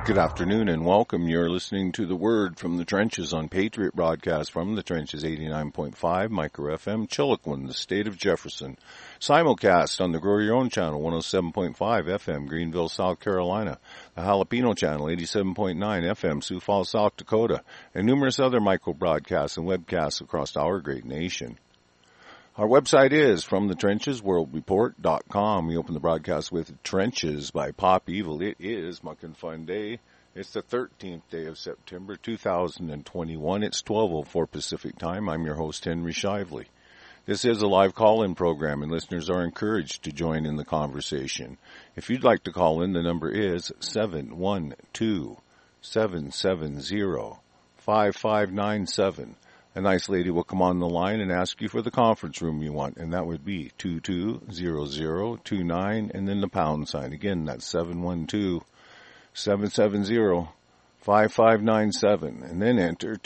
Good afternoon and welcome. You're listening to The Word from the Trenches on Patriot Broadcast from the Trenches 89.5 Micro FM, Chiloquin, the state of Jefferson. Simulcast on the Grow Your Own channel, 107.5 FM, Greenville, South Carolina. The Jalapeno channel, 87.9 FM, Sioux Falls, South Dakota. And numerous other micro broadcasts and webcasts across our great nation. Our website is FromTheTrenchesWorldReport.com. We open the broadcast with Trenches by Pop Evil. It is Muckin' Fun Day. It's the 13th day of September, 2021. It's 12:04 Pacific Time. I'm your host, Henry Shively. This is a live call-in program, and listeners are encouraged to join in the conversation. If you'd like to call in, the number is 712-770-5597. A nice lady will come on the line and ask you for the conference room you want, and that would be 220029 and then the pound sign. Again, that's 712-770-5597, and then enter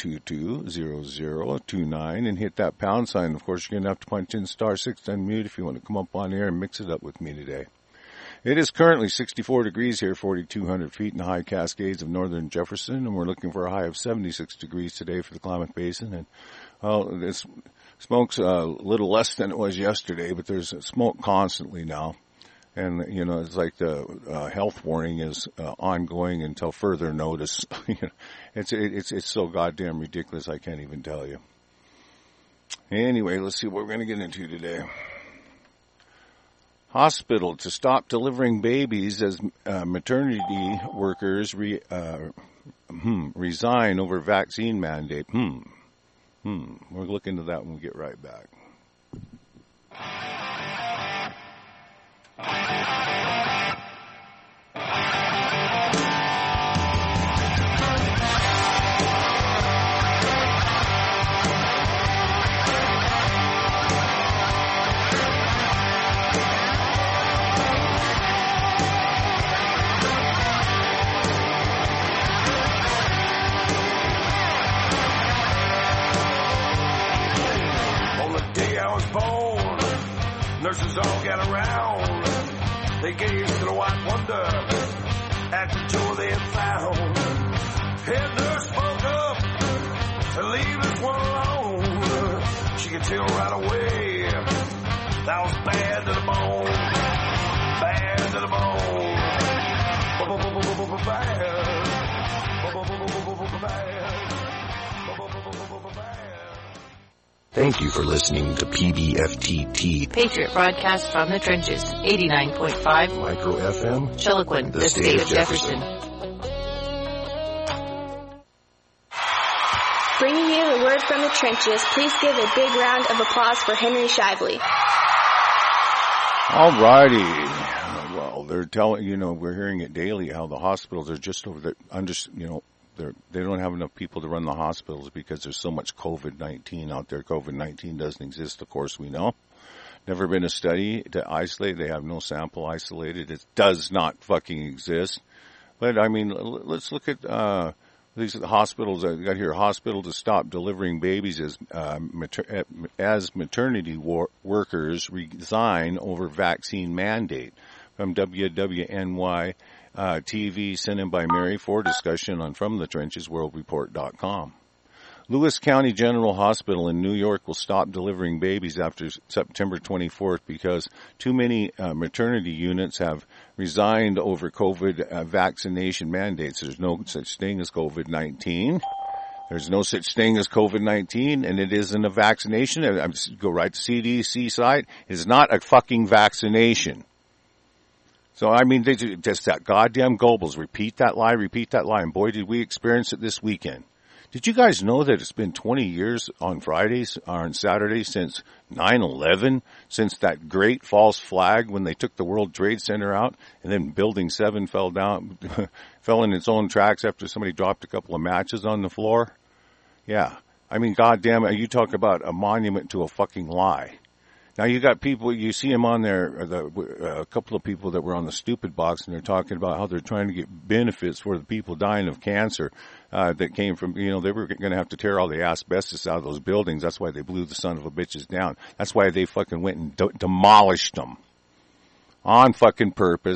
220029 and hit that pound sign. Of course, you're going to have to punch in *6 to unmute if you want to come up on air and mix it up with me today. It is currently 64 degrees here, 4,200 feet in the high Cascades of northern Jefferson, and we're looking for a high of 76 degrees today for the Klamath Basin. And, well, this smoke's a little less than it was yesterday, but there's smoke constantly now. And, you know, it's like the health warning is ongoing until further notice. It's so goddamn ridiculous, I can't even tell you. Anyway, let's see what we're going to get into today. Hospital to stop delivering babies as maternity workers resign over vaccine mandate. We'll look into that when we get right back. Nurses all got around. They gazed to the white wonder at the joy they had found. Head nurse spoke up to leave this one alone. She could tell right away that was bad to the bone. Bad to the bone. Thank you for listening to PBFTT, Patriot Broadcast from the Trenches, 89.5 Micro FM, Chiloquin, the state of Jefferson. Bringing you the word from the trenches, please give a big round of applause for Henry Shively. All righty. Well, they're telling, we're hearing it daily how the hospitals are just over the, they don't have enough people to run the hospitals because there's so much COVID-19 out there. COVID-19 doesn't exist, of course, we know. Never been a study to isolate. They have no sample isolated. It does not fucking exist. But, I mean, let's look at these hospitals. I got here, hospital to stop delivering babies as maternity workers resign over vaccine mandate. From WWNY TV, sent in by Mary for discussion on FromTheTrenchesWorldReport.com. Lewis County General Hospital in New York will stop delivering babies after September 24th because too many maternity units have resigned over COVID vaccination mandates. There's no such thing as COVID-19. There's no such thing as COVID-19, and it isn't a vaccination. Go right to CDC site. It's not a fucking vaccination. So, I mean, they just that goddamn Goebbels. Repeat that lie. And boy, did we experience it this weekend. Did you guys know that it's been 20 years on Fridays or on Saturdays since 9/11, since that great false flag when they took the World Trade Center out and then Building 7 fell in its own tracks after somebody dropped a couple of matches on the floor? Yeah. I mean, goddamn it, you talk about a monument to a fucking lie. Now you got people, you see them on there, a couple of people that were on the stupid box, and they're talking about how they're trying to get benefits for the people dying of cancer that came from, they were going to have to tear all the asbestos out of those buildings. That's why they blew the son of a bitches down. That's why they fucking went and demolished them on fucking purpose.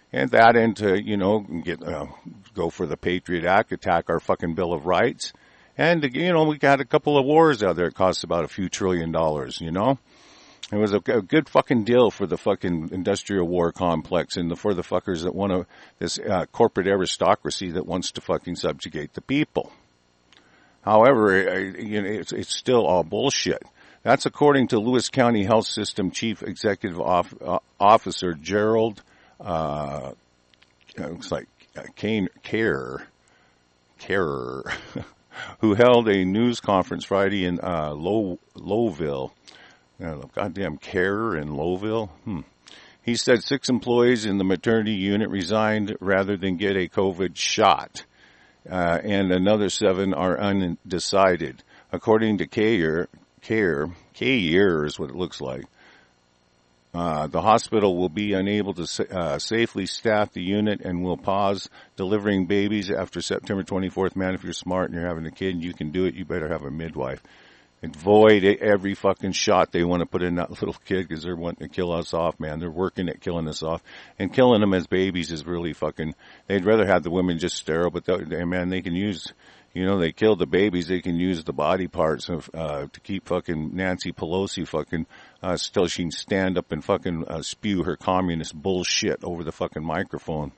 And that into, go for the Patriot Act, attack our fucking Bill of Rights. And, we got a couple of wars out there. It costs about a few $1 trillion, It was a good fucking deal for the fucking industrial war complex and for the fuckers that want this corporate aristocracy that wants to fucking subjugate the people. However, it's still all bullshit. That's according to Lewis County Health System Chief Executive Officer Gerald, looks like Carer, who held a news conference Friday in Lowville. Goddamn Carer in Lowville. He said 6 employees in the maternity unit resigned rather than get a COVID shot, and another 7 are undecided. According to Carer is what it looks like. The hospital will be unable to safely staff the unit and will pause delivering babies after September 24th. Man, if you're smart and you're having a kid and you can do it, you better have a midwife. And void every fucking shot they want to put in that little kid because they're wanting to kill us off, man. They're working at killing us off. And killing them as babies is really fucking... They'd rather have the women just sterile, but man, they can use... they kill the babies, they can use the body parts to keep fucking Nancy Pelosi fucking, still she can stand up and fucking, spew her communist bullshit over the fucking microphone.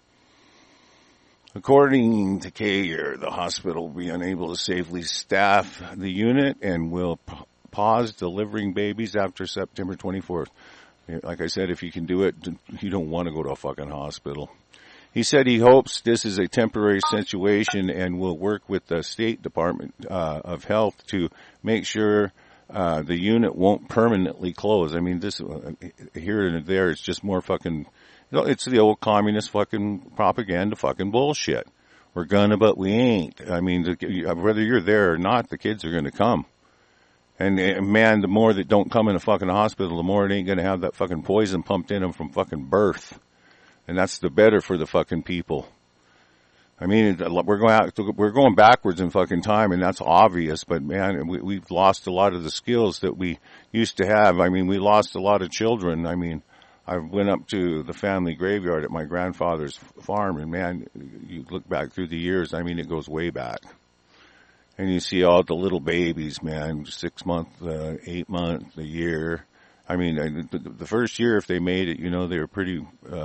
According to Cayer, the hospital will be unable to safely staff the unit and will pause delivering babies after September 24th. Like I said, if you can do it, you don't want to go to a fucking hospital. He said he hopes this is a temporary situation and will work with the State Department of Health to make sure the unit won't permanently close. I mean, this here and there, it's just more fucking... it's the old communist fucking propaganda fucking bullshit. We're gonna, but we ain't. I mean, whether you're there or not, the kids are gonna come. And man, the more that don't come in a fucking hospital, the more it ain't gonna have that fucking poison pumped in them from fucking birth. And that's the better for the fucking people. I mean, we're going backwards in fucking time, and that's obvious. But man, we've lost a lot of the skills that we used to have. I mean, we lost a lot of children. I mean, I went up to the family graveyard at my grandfather's farm, and man, you look back through the years. I mean, it goes way back, and you see all the little babies, man, 6 months, 8 months, a year. I mean, the first year, if they made it, they were pretty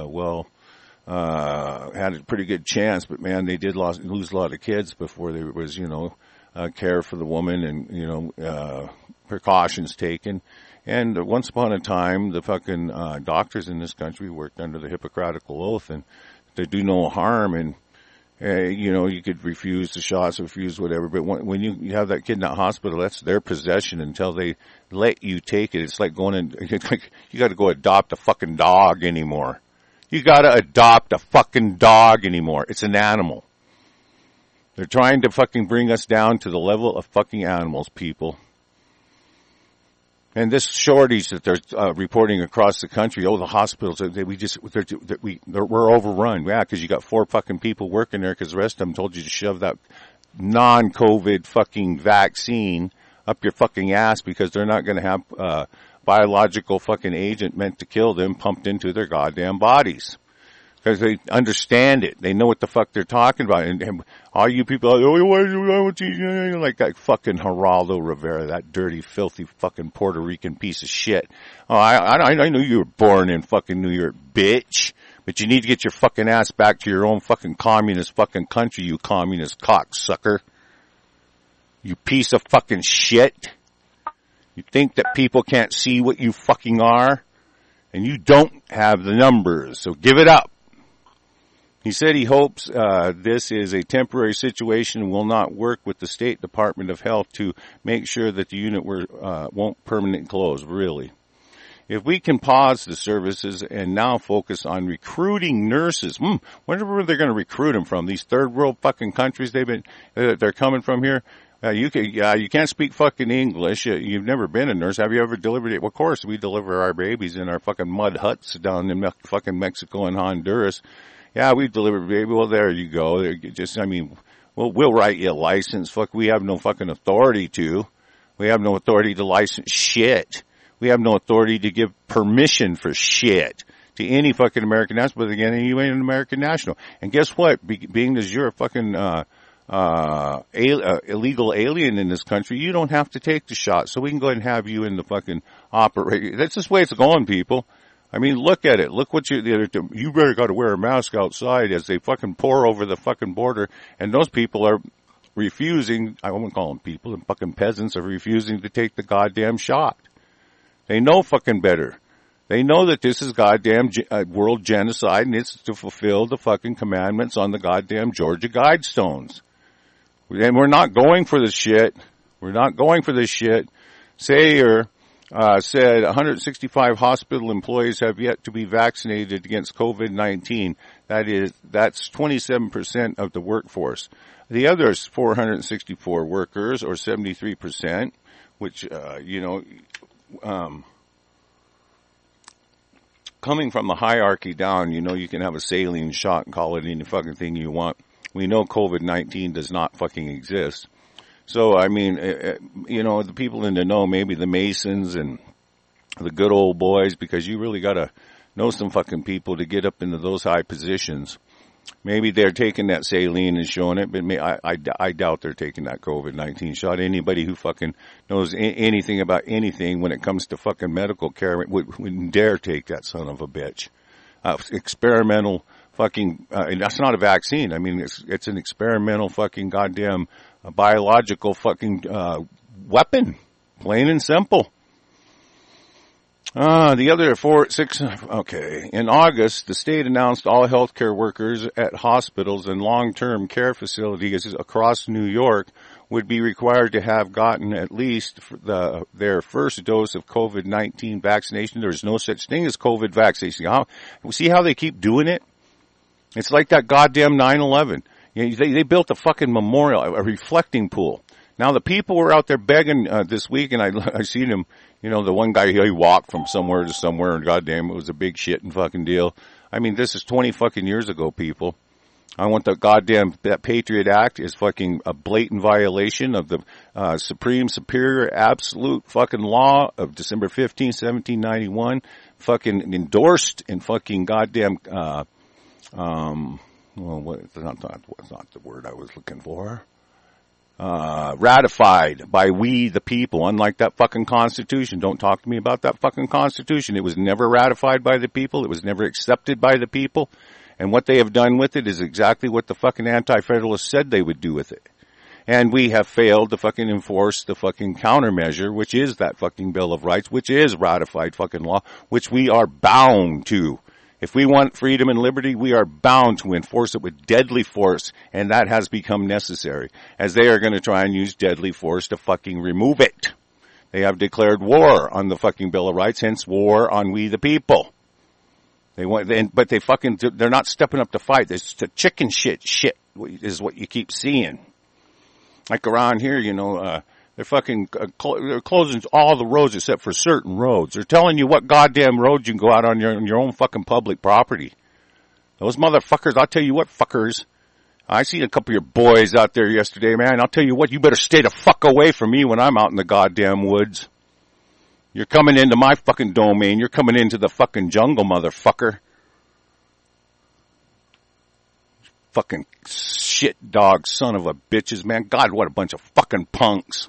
had a pretty good chance. But man, they did lose a lot of kids before there was, care for the woman and precautions taken. And once upon a time, the fucking doctors in this country worked under the Hippocratical Oath, and they do no harm. And you could refuse the shots, refuse whatever, but when you have that kid in that hospital, that's their possession until they let you take it. It's like you gotta go adopt a fucking dog anymore. You gotta adopt a fucking dog anymore. It's an animal. They're trying to fucking bring us down to the level of fucking animals, people. And this shortage that they're reporting across the country, the hospitals, we're overrun. Yeah, because you got 4 fucking people working there because the rest of them told you to shove that non-COVID fucking vaccine up your fucking ass because they're not going to have biological fucking agent meant to kill them pumped into their goddamn bodies. Because they understand it. They know what the fuck they're talking about. And all you people, like that fucking Geraldo Rivera, that dirty, filthy fucking Puerto Rican piece of shit. Oh, I know you were born in fucking New York, bitch. But you need to get your fucking ass back to your own fucking communist fucking country, you communist cocksucker. You piece of fucking shit. You think that people can't see what you fucking are? And you don't have the numbers, so give it up. He said he hopes this is a temporary situation and will not work with the State Department of Health to make sure that the unit won't permanently close, really. If we can pause the services and now focus on recruiting nurses, wonder where they're going to recruit them from. These third world fucking countries they're coming from here. You can't speak fucking English. You've never been a nurse. Have you ever delivered it? Well, of course, we deliver our babies in our fucking mud huts down in fucking Mexico and Honduras. Yeah, we delivered baby. Well, there you go. We'll write you a license. Fuck, we have no fucking authority to. We have no authority to license shit. We have no authority to give permission for shit. to any fucking American national, but again, you ain't an American national. And guess what? Being as you're a fucking illegal alien in this country, you don't have to take the shot. So we can go ahead and have you in the fucking operation. That's just the way it's going, people. I mean, look at it. Look what you better got to wear a mask outside as they fucking pour over the fucking border. And those people are refusing, I won't call them people, the fucking peasants are refusing to take the goddamn shot. They know fucking better. They know that this is goddamn world genocide and it's to fulfill the fucking commandments on the goddamn Georgia Guidestones. And we're not going for this shit. We're not going for this shit. Sayer said 165 hospital employees have yet to be vaccinated against COVID-19. That's 27% of the workforce. The others, 464 workers, or 73%, which, coming from the hierarchy down, you can have a saline shot and call it any fucking thing you want. We know COVID-19 does not fucking exist. So, I mean, the people in the know, maybe the Masons and the good old boys, because you really gotta know some fucking people to get up into those high positions. Maybe they're taking that saline and showing it, but I doubt they're taking that COVID-19 shot. Anybody who fucking knows anything about anything when it comes to fucking medical care wouldn't dare take that son of a bitch. Experimental fucking, and that's not a vaccine. I mean, it's an experimental fucking goddamn biological fucking weapon. Plain and simple. The other 6, okay. In August, the state announced all healthcare workers at hospitals and long-term care facilities across New York would be required to have gotten at least their first dose of COVID-19 vaccination. There's no such thing as COVID vaccination. See how they keep doing it? It's like that goddamn 9/11. They built a fucking memorial, a reflecting pool. Now the people were out there begging this week, and I seen him. The one guy, he walked from somewhere to somewhere, and goddamn, it was a big shit and fucking deal. I mean, this is 20 fucking years ago, people. I want that Patriot Act is fucking a blatant violation of the Supreme Superior Absolute fucking Law of December 15, 1791, fucking endorsed and fucking goddamn, what's not the word I was looking for. Ratified by we the people, unlike that fucking Constitution. Don't talk to me about that fucking Constitution. It was never ratified by the people. It was never accepted by the people. And what they have done with it is exactly what the fucking anti-federalists said they would do with it. And we have failed to fucking enforce the fucking countermeasure, which is that fucking Bill of Rights, which is ratified fucking law, which we are bound to. If we want freedom and liberty, we are bound to enforce it with deadly force, and that has become necessary, as they are going to try and use deadly force to fucking remove it. They have declared war on the fucking Bill of Rights, hence war on we the people. But they're not stepping up to fight. It's the chicken shit is what you keep seeing. Like around here, they're fucking, they're closing all the roads except for certain roads. They're telling you what goddamn roads you can go out on your own fucking public property. Those motherfuckers, I'll tell you what, fuckers. I seen a couple of your boys out there yesterday, man. I'll tell you what, you better stay the fuck away from me when I'm out in the goddamn woods. You're coming into my fucking domain. You're coming into the fucking jungle, motherfucker. Fucking shit dog son of a bitches, man. God, what a bunch of fucking punks.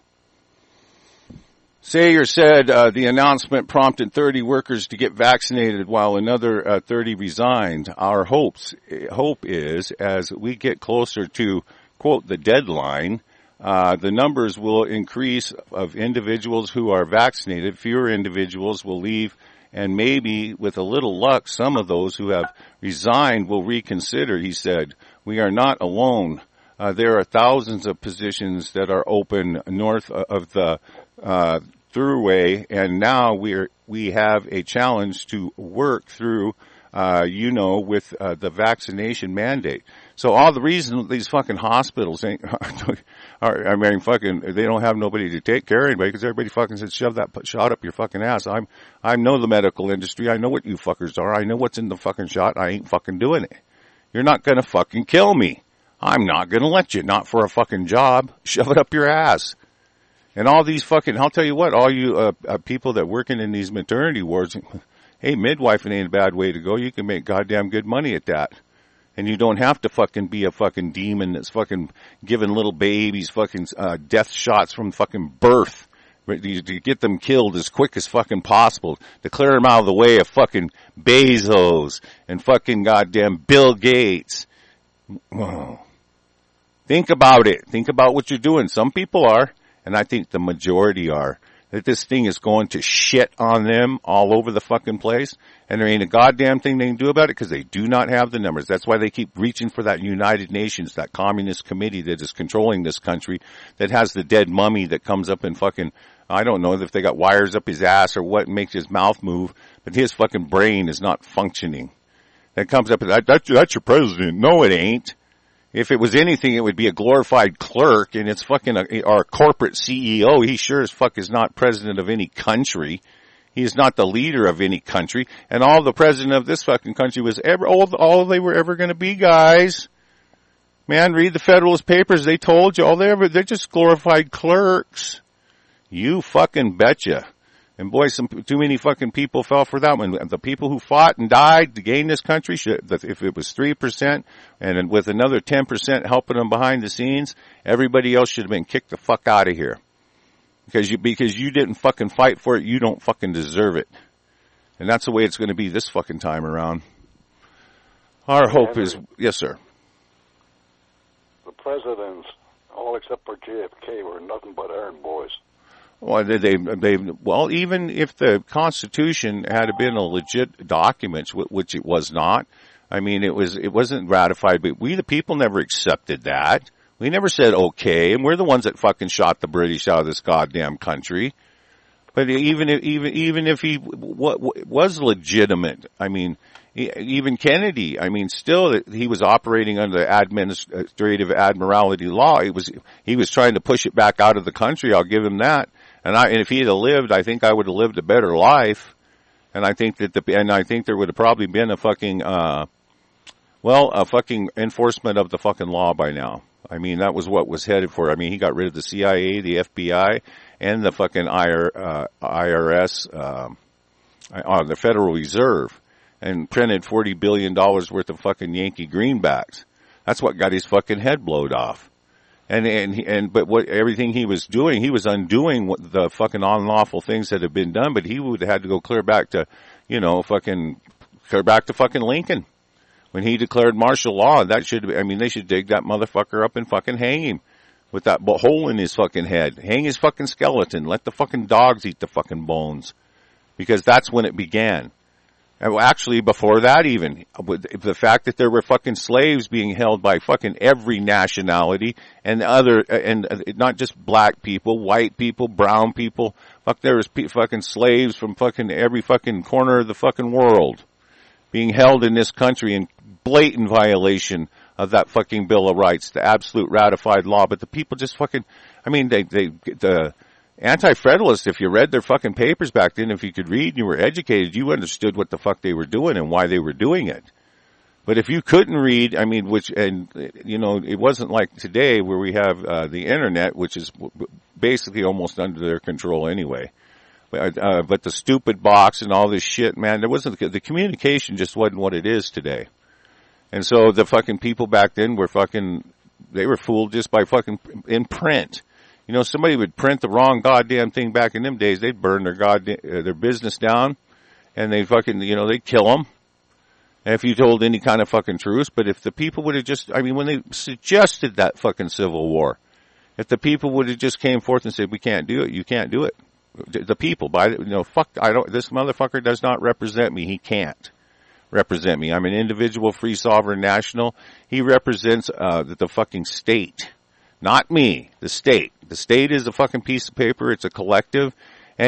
Sayer said the announcement prompted 30 workers to get vaccinated while another 30 resigned. Our hope is, as we get closer to, quote, the deadline, the numbers will increase of individuals who are vaccinated. Fewer individuals will leave, and maybe with a little luck, some of those who have resigned will reconsider, he said. We are not alone. There are thousands of positions that are open north of the throughway, and now we have a challenge to work through, with the vaccination mandate. So all the reason these fucking hospitals they don't have nobody to take care of anybody because everybody fucking said shove that shot up your fucking ass. I know the medical industry. I know what you fuckers are. I know what's in the fucking shot. I ain't fucking doing it. You're not gonna fucking kill me. I'm not gonna let you. Not for a fucking job. Shove it up your ass. And all these fucking, I'll tell you what, all you people that working in these maternity wards, hey, midwifing ain't a bad way to go. You can make goddamn good money at that. And you don't have to fucking be a fucking demon that's fucking giving little babies fucking death shots from fucking birth. To get them killed as quick as fucking possible. To clear them out of the way of fucking Bezos and fucking goddamn Bill Gates. Whoa. Think about it. Think about what you're doing. Some people are, and I think the majority are. That this thing is going to shit on them all over the fucking place, and there ain't a goddamn thing they can do about it because they do not have the numbers. That's why they keep reaching for that United Nations, that communist committee that is controlling this country, that has the dead mummy that comes up and fucking, I don't know if they got wires up his ass or what makes his mouth move, but his fucking brain is not functioning. That comes up, that's your president. No, it ain't. If it was anything, it would be a glorified clerk, and it's fucking our corporate CEO. He sure as fuck is not president of any country. He is not the leader of any country. And all the president of this fucking country was all they were ever going to be, guys. Man, read the Federalist Papers. They told you they're just glorified clerks. You fucking betcha. And boy, too many fucking people fell for that one. The people who fought and died to gain this country, if it was 3%, and with another 10% helping them behind the scenes, everybody else should have been kicked the fuck out of here. Because you didn't fucking fight for it, you don't fucking deserve it. And that's the way it's going to be this fucking time around. Our hope is, yes sir. The presidents, all except for JFK, were nothing but errand boys. Well, even if the Constitution had been a legit document, which it was not, I mean, it wasn't ratified, but we, the people, never accepted that. We never said okay, and we're the ones that fucking shot the British out of this goddamn country. But even if he was legitimate, I mean, even Kennedy, I mean, still he was operating under administrative admiralty law. He was trying to push it back out of the country. I'll give him that. And if he had lived, I think I would have lived a better life. And I think that there would have probably been a fucking, a fucking enforcement of the fucking law by now. I mean, that was what was headed for. I mean, he got rid of the CIA, the FBI, and the fucking IRS, the Federal Reserve, and printed $40 billion worth of fucking Yankee greenbacks. That's what got his fucking head blowed off. But everything he was doing, he was undoing the fucking unlawful things that had been done, but he would have had to go clear back to fucking Lincoln. When he declared martial law, they should dig that motherfucker up and fucking hang him with that hole in his fucking head. Hang his fucking skeleton. Let the fucking dogs eat the fucking bones. Because that's when it began. Actually, before that even, the fact that there were fucking slaves being held by fucking every nationality and not just black people, white people, brown people. Fuck, there was fucking slaves from fucking every fucking corner of the fucking world being held in this country in blatant violation of that fucking Bill of Rights, the absolute ratified law. But the people just fucking, I mean, the Anti-Federalists, if you read their fucking papers back then, if you could read and you were educated, you understood what the fuck they were doing and why they were doing it. But if you couldn't read, I mean, it wasn't like today where we have the internet, which is basically almost under their control anyway. But the stupid box and all this shit, man, the communication just wasn't what it is today. And so the fucking people back then they were fooled just by fucking in print. Somebody would print the wrong goddamn thing back in them days. They'd burn their business down, and they'd fucking, they'd kill them. And if you told any kind of fucking truth, but if the people would have just, when they suggested that fucking civil war, if the people would have just came forth and said, we can't do it, you can't do it. The people, this motherfucker does not represent me. He can't represent me. I'm an individual, free, sovereign, national. He represents, the fucking state. Not me, the state. The state is a fucking piece of paper. It's a collective.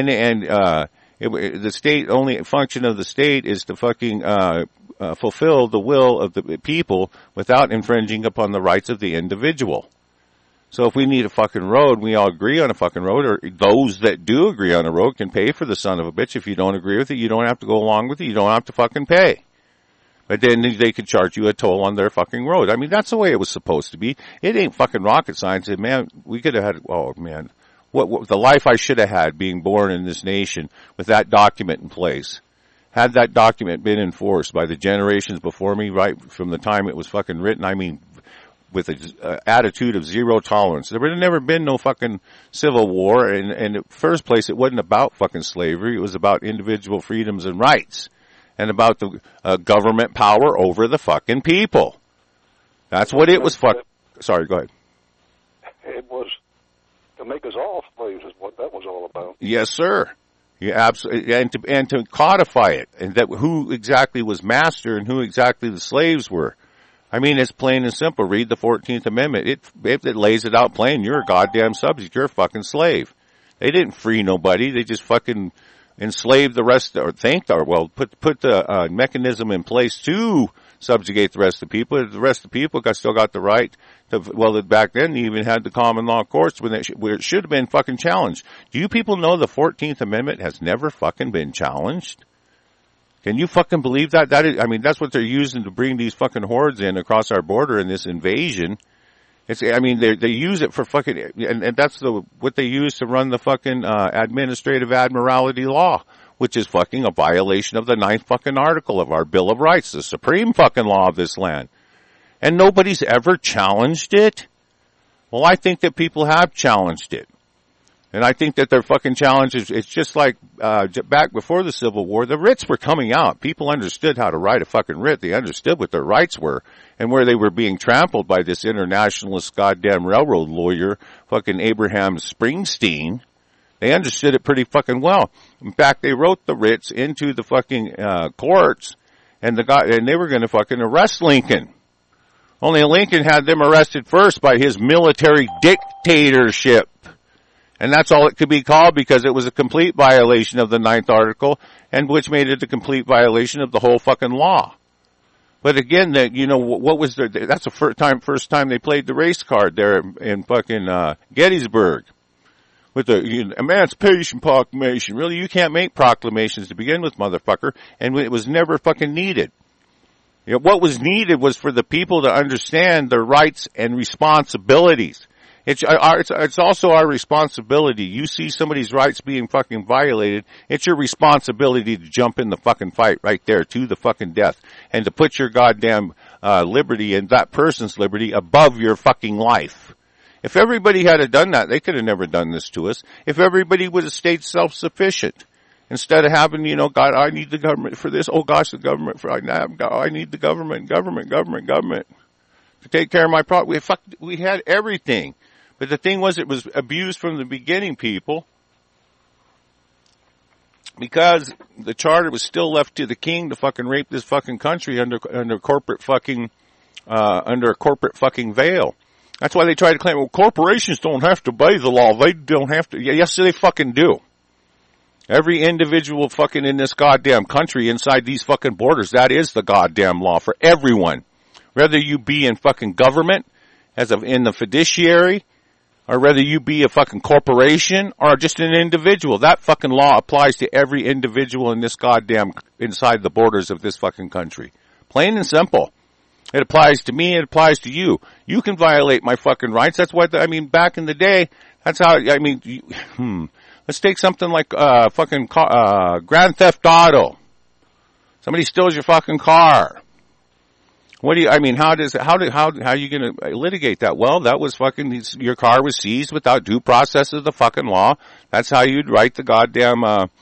The state, only function of the state is to fucking, fulfill the will of the people without infringing upon the rights of the individual. So if we need a fucking road, we all agree on a fucking road, or those that do agree on a road can pay for the son of a bitch. If you don't agree with it, you don't have to go along with it. You don't have to fucking pay. But then they could charge you a toll on their fucking road. I mean, that's the way it was supposed to be. It ain't fucking rocket science. Man, we could have had, what the life I should have had being born in this nation with that document in place. had that document been enforced by the generations before me, right from the time it was fucking written, I mean, with an attitude of zero tolerance, there would have never been no fucking civil war. And in the first place, it wasn't about fucking slavery. It was about individual freedoms and rights, and about the government power over the fucking people. That's what it was. Sorry, go ahead. It was to make us all slaves is what that was all about. Yes, sir. Yeah, absolutely. And to codify it, and that who exactly was master and who exactly the slaves were. I mean, it's plain and simple. Read the 14th Amendment. It lays it out plain. You're a goddamn subject. You're a fucking slave. They didn't free nobody. They just fucking enslaved the rest, put the mechanism in place to subjugate the rest of the people. The rest of the people still got the right to, back then they even had the common law courts where it should have been fucking challenged. Do you people know the 14th Amendment has never fucking been challenged? Can you fucking believe that? That's what they're using to bring these fucking hordes in across our border in this invasion. They use it for fucking, and that's what they use to run the fucking, administrative admiralty law, which is fucking a violation of the 9th fucking article of our Bill of Rights, the supreme fucking law of this land. And nobody's ever challenged it? Well, I think that people have challenged it. And I think that their fucking challenge is, it's just like, back before the Civil War, the writs were coming out. People understood how to write a fucking writ. They understood what their rights were and where they were being trampled by this internationalist goddamn railroad lawyer, fucking Abraham Springsteen. They understood it pretty fucking well. In fact, they wrote the writs into the fucking, courts and they were gonna fucking arrest Lincoln. Only Lincoln had them arrested first by his military dictatorship. And that's all it could be called because it was a complete violation of the 9th article, and which made it a complete violation of the whole fucking law. But again, what was that's the first time they played the race card there in fucking, Gettysburg. With the Emancipation Proclamation. Really, you can't make proclamations to begin with, motherfucker, and it was never fucking needed. What was needed was for the people to understand their rights and responsibilities. It's also our responsibility. You see somebody's rights being fucking violated, it's your responsibility to jump in the fucking fight right there to the fucking death and to put your goddamn liberty and that person's liberty above your fucking life. If everybody had done that, they could have never done this to us. If everybody would have stayed self-sufficient instead of having, God, I need the government for this. Oh gosh, the government for I need the government to take care of my problem. We had everything. But the thing was, it was abused from the beginning, people, because the charter was still left to the king to fucking rape this fucking country under corporate fucking, under a corporate fucking veil. That's why they try to claim, well, corporations don't have to obey the law. They don't have to. Yes, they fucking do. Every individual fucking in this goddamn country inside these fucking borders, that is the goddamn law for everyone. Whether you be in fucking government, in the fiduciary, or whether you be a fucking corporation or just an individual, that fucking law applies to every individual in this goddamn, inside the borders of this fucking country. Plain and simple. It applies to me, it applies to you. You can violate my fucking rights. That's why, back in the day, that's how, let's take something like, Grand Theft Auto. Somebody steals your fucking car. How are you gonna litigate that? Well, that was fucking, your car was seized without due process of the fucking law. That's how you'd write the goddamn,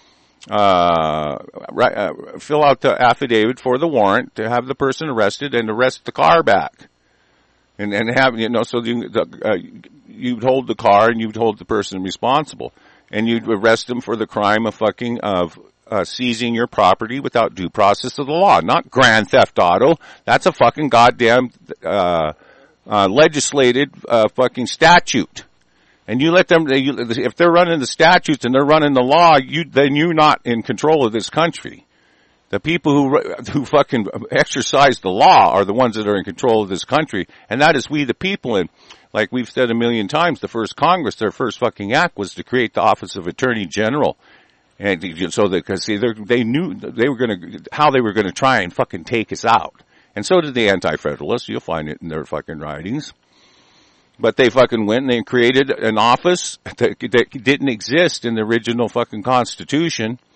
fill out the affidavit for the warrant to have the person arrested and arrest the car back. And have, so you'd hold the car and you'd hold the person responsible. And you'd arrest them for the crime of seizing your property without due process of the law. Not Grand Theft Auto. That's a fucking goddamn, legislated, fucking statute. And you let them, if they're running the statutes and they're running the law, then you're not in control of this country. The people who fucking exercise the law are the ones that are in control of this country. And that is we the people. And like we've said a million times, the first Congress, their first fucking act was to create the office of Attorney General. And so that, cause see, they knew how they were gonna try and fucking take us out. And so did the Anti-Federalists. You'll find it in their fucking writings. But they fucking went and they created an office that didn't exist in the original fucking Constitution.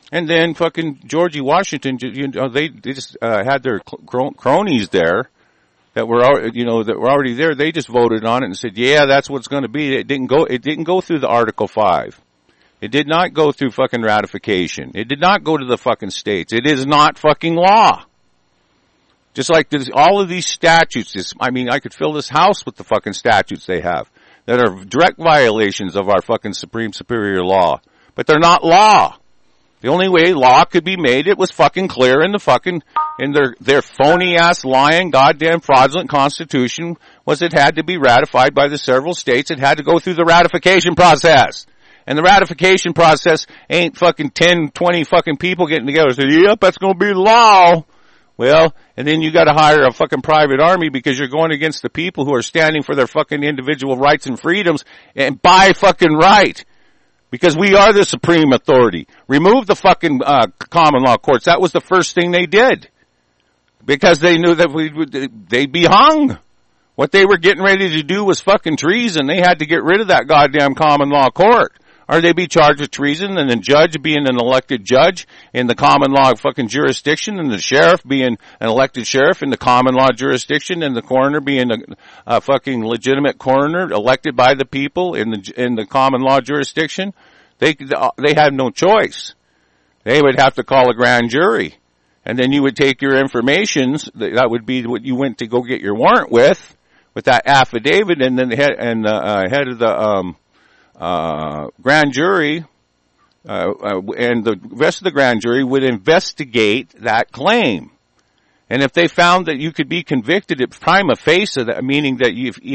And then fucking Georgie Washington, they just had their cronies there that were already there. They just voted on it and said, yeah, that's what's going to be. It didn't go through the Article 5. It did not go through fucking ratification. It did not go to the fucking states. It is not fucking law. Just like all of these statutes, I could fill this house with the fucking statutes they have that are direct violations of our fucking supreme superior law. But they're not law. The only way law could be made, it was fucking clear in their phony ass lying goddamn fraudulent constitution, was it had to be ratified by the several states. It had to go through the ratification process. And the ratification process ain't fucking 10, 20 fucking people getting together and saying, yep, that's gonna be law. Well, and then you gotta hire a fucking private army because you're going against the people who are standing for their fucking individual rights and freedoms and by fucking right. Because we are the supreme authority. Remove the fucking common law courts. That was the first thing they did. Because they knew that they'd be hung. What they were getting ready to do was fucking treason. They had to get rid of that goddamn common law court. Or they'd be charged with treason, and the judge being an elected judge in the common law fucking jurisdiction, and the sheriff being an elected sheriff in the common law jurisdiction, and the coroner being a fucking legitimate coroner elected by the people in the common law jurisdiction. They had no choice. They would have to call a grand jury, and then you would take your informations. That would be what you went to go get your warrant with that affidavit, and then the head of the grand jury, and the rest of the grand jury would investigate that claim. And if they found that you could be convicted at prima facie, that, meaning that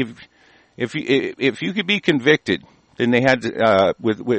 if you could be convicted, then they had to,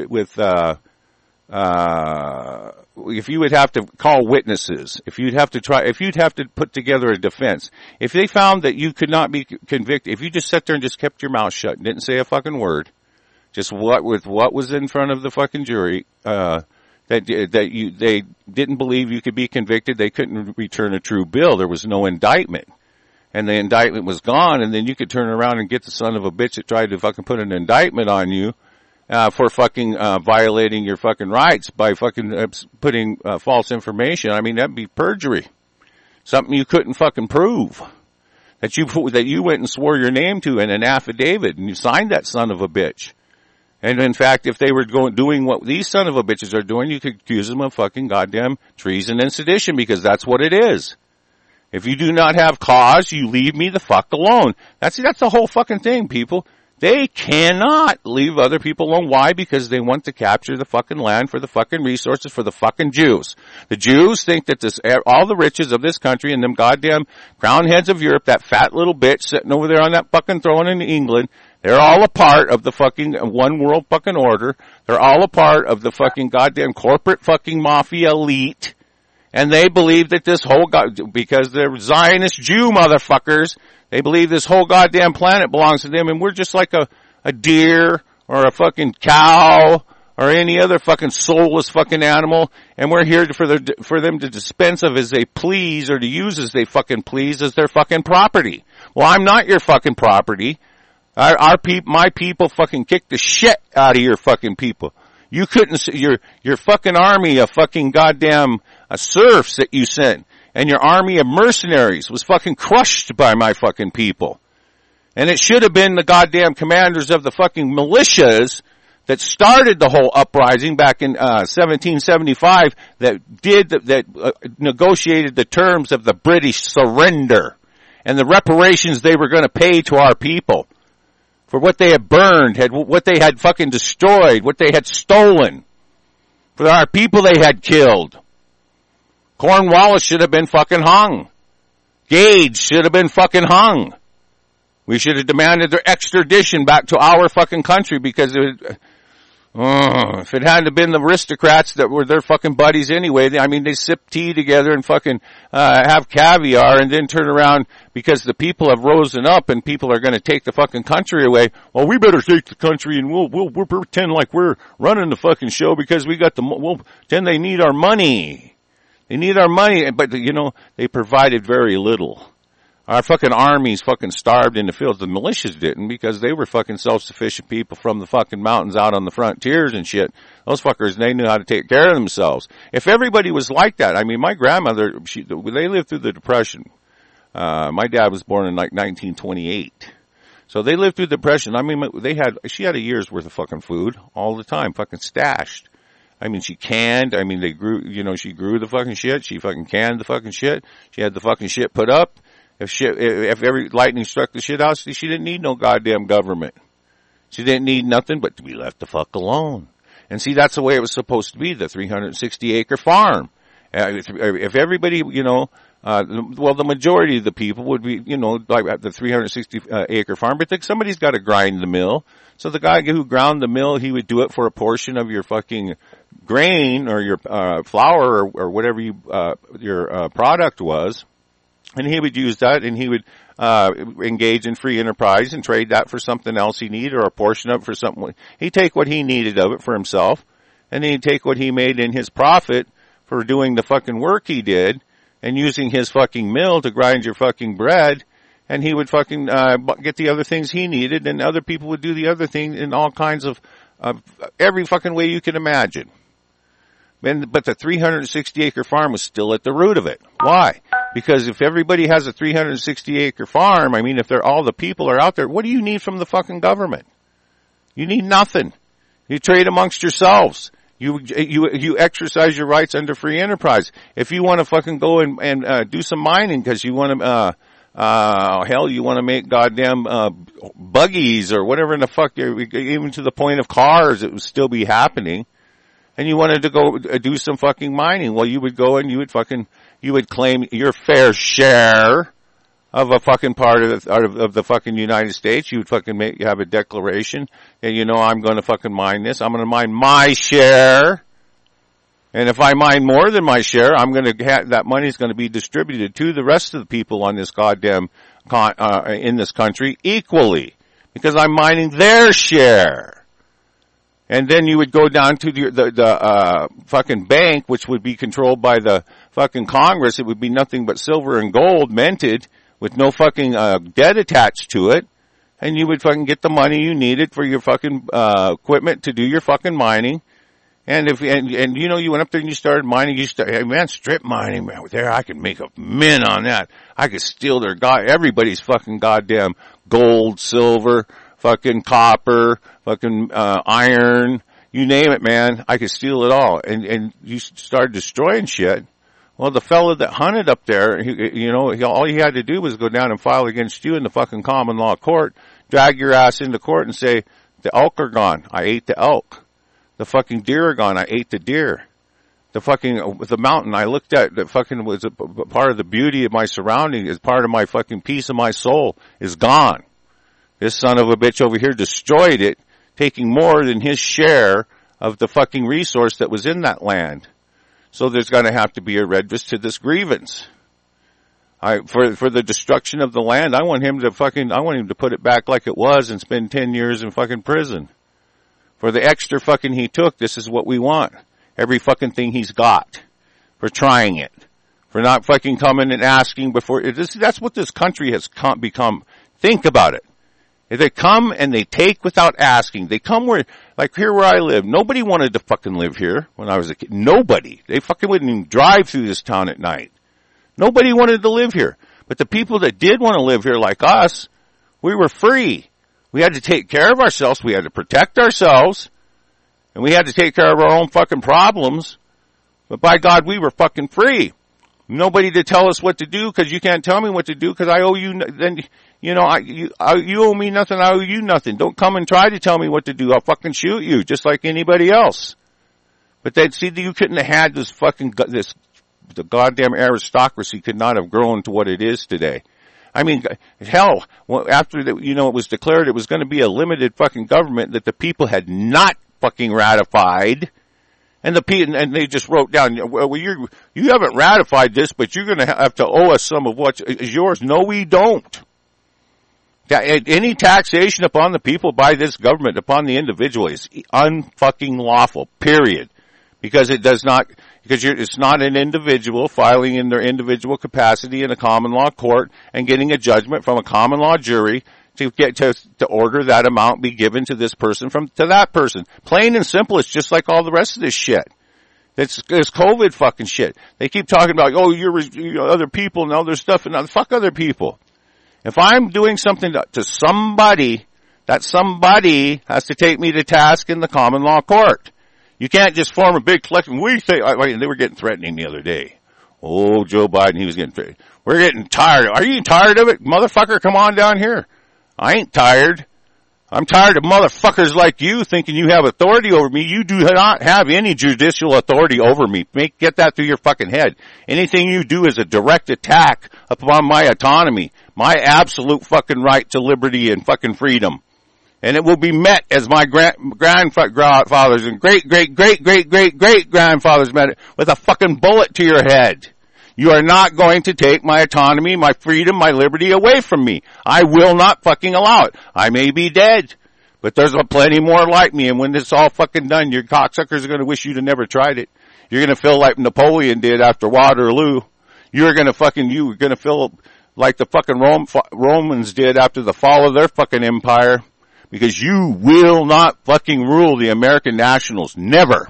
if you would have to call witnesses, if you'd have to put together a defense, if they found that you could not be convicted, if you just sat there and just kept your mouth shut and didn't say a fucking word, just what was in front of the fucking jury, they didn't believe you could be convicted, they couldn't return a true bill. There was no indictment. And the indictment was gone, and then you could turn around and get the son of a bitch that tried to fucking put an indictment on you, for fucking, violating your fucking rights by fucking, putting, false information. I mean, that'd be perjury. Something you couldn't fucking prove. That you went and swore your name to in an affidavit, and you signed that son of a bitch. And in fact, if they were doing what these son of a bitches are doing, you could accuse them of fucking goddamn treason and sedition, because that's what it is. If you do not have cause, you leave me the fuck alone. That's the whole fucking thing, people. They cannot leave other people alone. Why? Because they want to capture the fucking land for the fucking resources for the fucking Jews. The Jews think that all the riches of this country and them goddamn crown heads of Europe, that fat little bitch sitting over there on that fucking throne in England, they're all a part of the fucking one world fucking order. They're all a part of the fucking goddamn corporate fucking mafia elite. And they believe that this whole because they're Zionist Jew motherfuckers, they believe this whole goddamn planet belongs to them, and we're just like a deer or a fucking cow or any other fucking soulless fucking animal, and we're here for them to dispense of as they please or to use as they fucking please as their fucking property. Well, I'm not your fucking property. My people fucking kicked the shit out of your fucking people. You couldn't, your fucking army of fucking goddamn serfs that you sent, and your army of mercenaries was fucking crushed by my fucking people. And it should have been the goddamn commanders of the fucking militias that started the whole uprising back in 1775 that negotiated the terms of the British surrender and the reparations they were going to pay to our people for what they had burned, what they had fucking destroyed, what they had stolen. For our people they had killed. Cornwallis should have been fucking hung. Gage should have been fucking hung. We should have demanded their extradition back to our fucking country because if it hadn't been the aristocrats that were their fucking buddies anyway, they sip tea together and fucking have caviar and then turn around because the people have risen up and people are going to take the fucking country away. Well, we better take the country and we'll pretend like we're running the fucking show because we got then they need our money. They need our money, but they provided very little. Our fucking armies fucking starved in the fields. The militias didn't, because they were fucking self-sufficient people from the fucking mountains out on the frontiers and shit. Those fuckers, they knew how to take care of themselves. If everybody was like that, I mean, my grandmother, they lived through the Depression. My dad was born in like 1928. So they lived through the Depression. I mean, she had a year's worth of fucking food all the time, fucking stashed. I mean, she canned. I mean, she grew the fucking shit. She fucking canned the fucking shit. She had the fucking shit put up. If every lightning struck the shit out, she didn't need no goddamn government. She didn't need nothing but to be left the fuck alone. And see, that's the way it was supposed to be, the 360-acre farm. If everybody, the majority of the people would be, like at the 360-acre farm, but somebody's got to grind the mill. So the guy who ground the mill, he would do it for a portion of your fucking grain or your flour or whatever your product was. And he would use that, and he would engage in free enterprise and trade that for something else he needed, or a portion of it for something. He'd take what he needed of it for himself, and then he'd take what he made in his profit for doing the fucking work he did, and using his fucking mill to grind your fucking bread, and he would fucking get the other things he needed, and other people would do the other things in all kinds of every fucking way you can imagine. But the 360-acre farm was still at the root of it. Why? Because if everybody has a 360-acre farm, I mean, if all the people are out there, what do you need from the fucking government? You need nothing. You trade amongst yourselves. You exercise your rights under free enterprise. If you want to fucking go and do some mining because you want to, you want to make goddamn buggies or whatever in the fuck, even to the point of cars, it would still be happening. And you wanted to go do some fucking mining. Well, you would go and you would claim your fair share of a fucking part of the fucking United States. You would fucking have a declaration, and I'm going to fucking mine this. I'm going to mine my share. And if I mine more than my share, I'm going to that money's going to be distributed to the rest of the people on this goddamn in this country equally, because I'm mining their share. And then you would go down to the fucking bank, which would be controlled by the fucking Congress. It would be nothing but silver and gold minted with no fucking debt attached to it. And you would fucking get the money you needed for your fucking equipment to do your fucking mining. And you went up there and you started mining. Strip mining, man. There, I could make a min on that. I could steal everybody's fucking goddamn gold, silver, fucking copper, fucking iron, you name it, man. I could steal it all. And you started destroying shit. Well, the fella that hunted up there, all he had to do was go down and file against you in the fucking common law court, drag your ass into court and say, the elk are gone. I ate the elk. The fucking deer are gone. I ate the deer. The mountain I looked at that fucking was a part of the beauty of my surrounding, is part of my fucking peace of my soul, is gone. This son of a bitch over here destroyed it, taking more than his share of the fucking resource that was in that land. So there's going to have to be a redress to this grievance. For the destruction of the land, I want him to put it back like it was and spend 10 years in fucking prison. For the extra fucking he took, this is what we want. Every fucking thing he's got. For trying it. For not fucking coming and asking before. That's what this country has become. Think about it. If they come and they take without asking, they come like here where I live, nobody wanted to fucking live here when I was a kid. Nobody. They fucking wouldn't even drive through this town at night. Nobody wanted to live here. But the people that did want to live here like us, we were free. We had to take care of ourselves. We had to protect ourselves. And we had to take care of our own fucking problems. But by God, we were fucking free. Nobody to tell us what to do, because you can't tell me what to do, because I owe you. Then you owe me nothing. I owe you nothing. Don't come and try to tell me what to do. I'll fucking shoot you, just like anybody else. But then see, you couldn't have had the goddamn aristocracy could not have grown to what it is today. I mean, hell, after it was declared it was going to be a limited fucking government that the people had not fucking ratified. And they just wrote down, well, you haven't ratified this, but you're going to have to owe us some of what is yours. No, we don't. Any taxation upon the people by this government, upon the individual, is unfucking lawful, period. Because it does not, Because it's not an individual filing in their individual capacity in a common law court and getting a judgment from a common law jury to get to order that amount be given to this person to that person. Plain and simple. It's just like all the rest of this shit. It's COVID fucking shit. They keep talking about, oh, you're other people and other stuff, and fuck other people. If I'm doing something to somebody, that somebody has to take me to task in the common law court. You can't just form a big collective. They were getting threatening the other day. Oh, Joe Biden, he was getting threatened. We're getting tired. Are you tired of it? Motherfucker, come on down here. I ain't tired. I'm tired of motherfuckers like you thinking you have authority over me. You do not have any judicial authority over me. Get that through your fucking head. Anything you do is a direct attack upon my autonomy, my absolute fucking right to liberty and fucking freedom. And it will be met as my grandfathers and great-great-great-great-great-great-grandfathers met it with a fucking bullet to your head. You are not going to take my autonomy, my freedom, my liberty away from me. I will not fucking allow it. I may be dead, but there's plenty more like me. And when this is all fucking done, your cocksuckers are going to wish you'd have never tried it. You're going to feel like Napoleon did after Waterloo. You're going to feel like the fucking Romans did after the fall of their fucking empire. Because you will not fucking rule the American nationals. Never.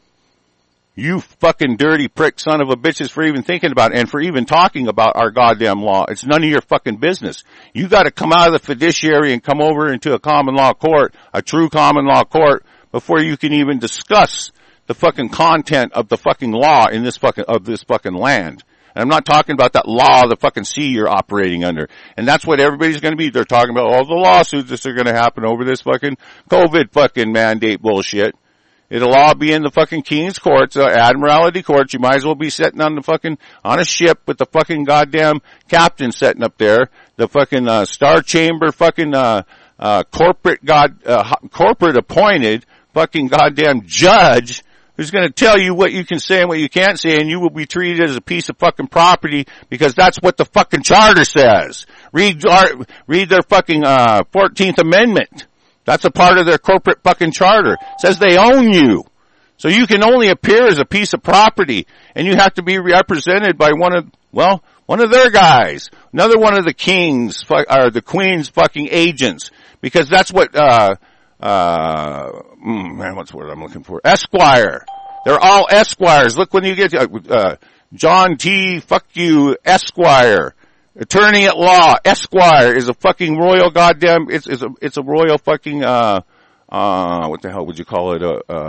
You fucking dirty prick son of a bitches for even thinking about it and for even talking about our goddamn law. It's none of your fucking business. You gotta come out of the fiduciary and come over into a common law court, a true common law court, before you can even discuss the fucking content of the fucking law in this fucking land. And I'm not talking about that law of the fucking sea you're operating under. And that's what everybody's gonna be. They're talking about all the lawsuits that are gonna happen over this fucking COVID fucking mandate bullshit. It'll all be in the fucking King's Courts, Admiralty Courts. You might as well be sitting on a ship with the fucking goddamn captain sitting up there. The fucking, Star Chamber fucking, corporate appointed fucking goddamn judge who's gonna tell you what you can say and what you can't say, and you will be treated as a piece of fucking property because that's what the fucking charter says. Read their fucking, 14th Amendment. That's a part of their corporate fucking charter. It says they own you. So you can only appear as a piece of property, and you have to be represented by one of their guys. Another one of the king's, or the queen's fucking agents. Because that's what, what's the word I'm looking for? Esquire. They're all esquires. Look when you get to, John T. Fuck you, Esquire. Attorney at law, Esquire, is a fucking royal goddamn, it's a royal fucking, what the hell would you call it?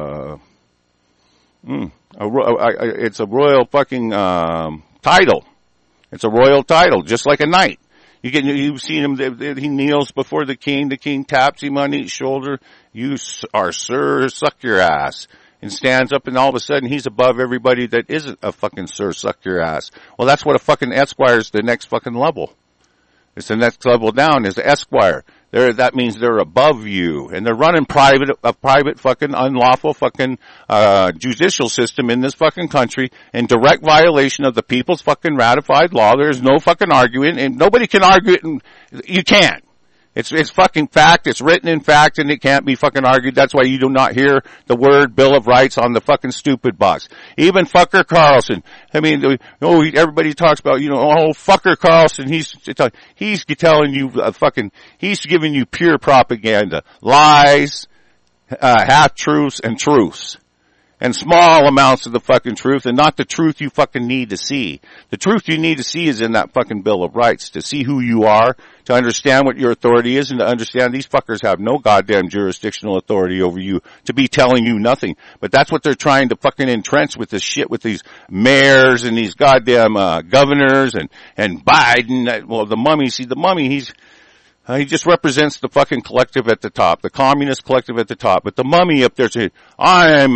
It's a royal fucking, title. It's a royal title, just like a knight. You've seen him, he kneels before the king taps him on each shoulder. You are sir, suck your ass. And stands up and all of a sudden he's above everybody that isn't a fucking sir, suck your ass. Well, that's what a fucking esquire is, the next fucking level. It's the next level down is the esquire. That means they're above you. And they're running a private fucking unlawful fucking, judicial system in this fucking country in direct violation of the people's fucking ratified law. There's no fucking arguing and nobody can argue it and you can't. It's fucking fact. It's written in fact, and it can't be fucking argued. That's why you do not hear the word Bill of Rights on the fucking stupid box. Even fucker Carlson. I mean, everybody talks about, fucker Carlson. He's telling you he's giving you pure propaganda, lies, half-truths, and truths. And small amounts of the fucking truth, and not the truth you fucking need to see. The truth you need to see is in that fucking Bill of Rights, to see who you are, to understand what your authority is, and to understand these fuckers have no goddamn jurisdictional authority over you, to be telling you nothing. But that's what they're trying to fucking entrench with this shit, with these mayors and these goddamn, governors and Biden. Well, the mummy, he just represents the fucking collective at the top, the communist collective at the top. But the mummy up there said, I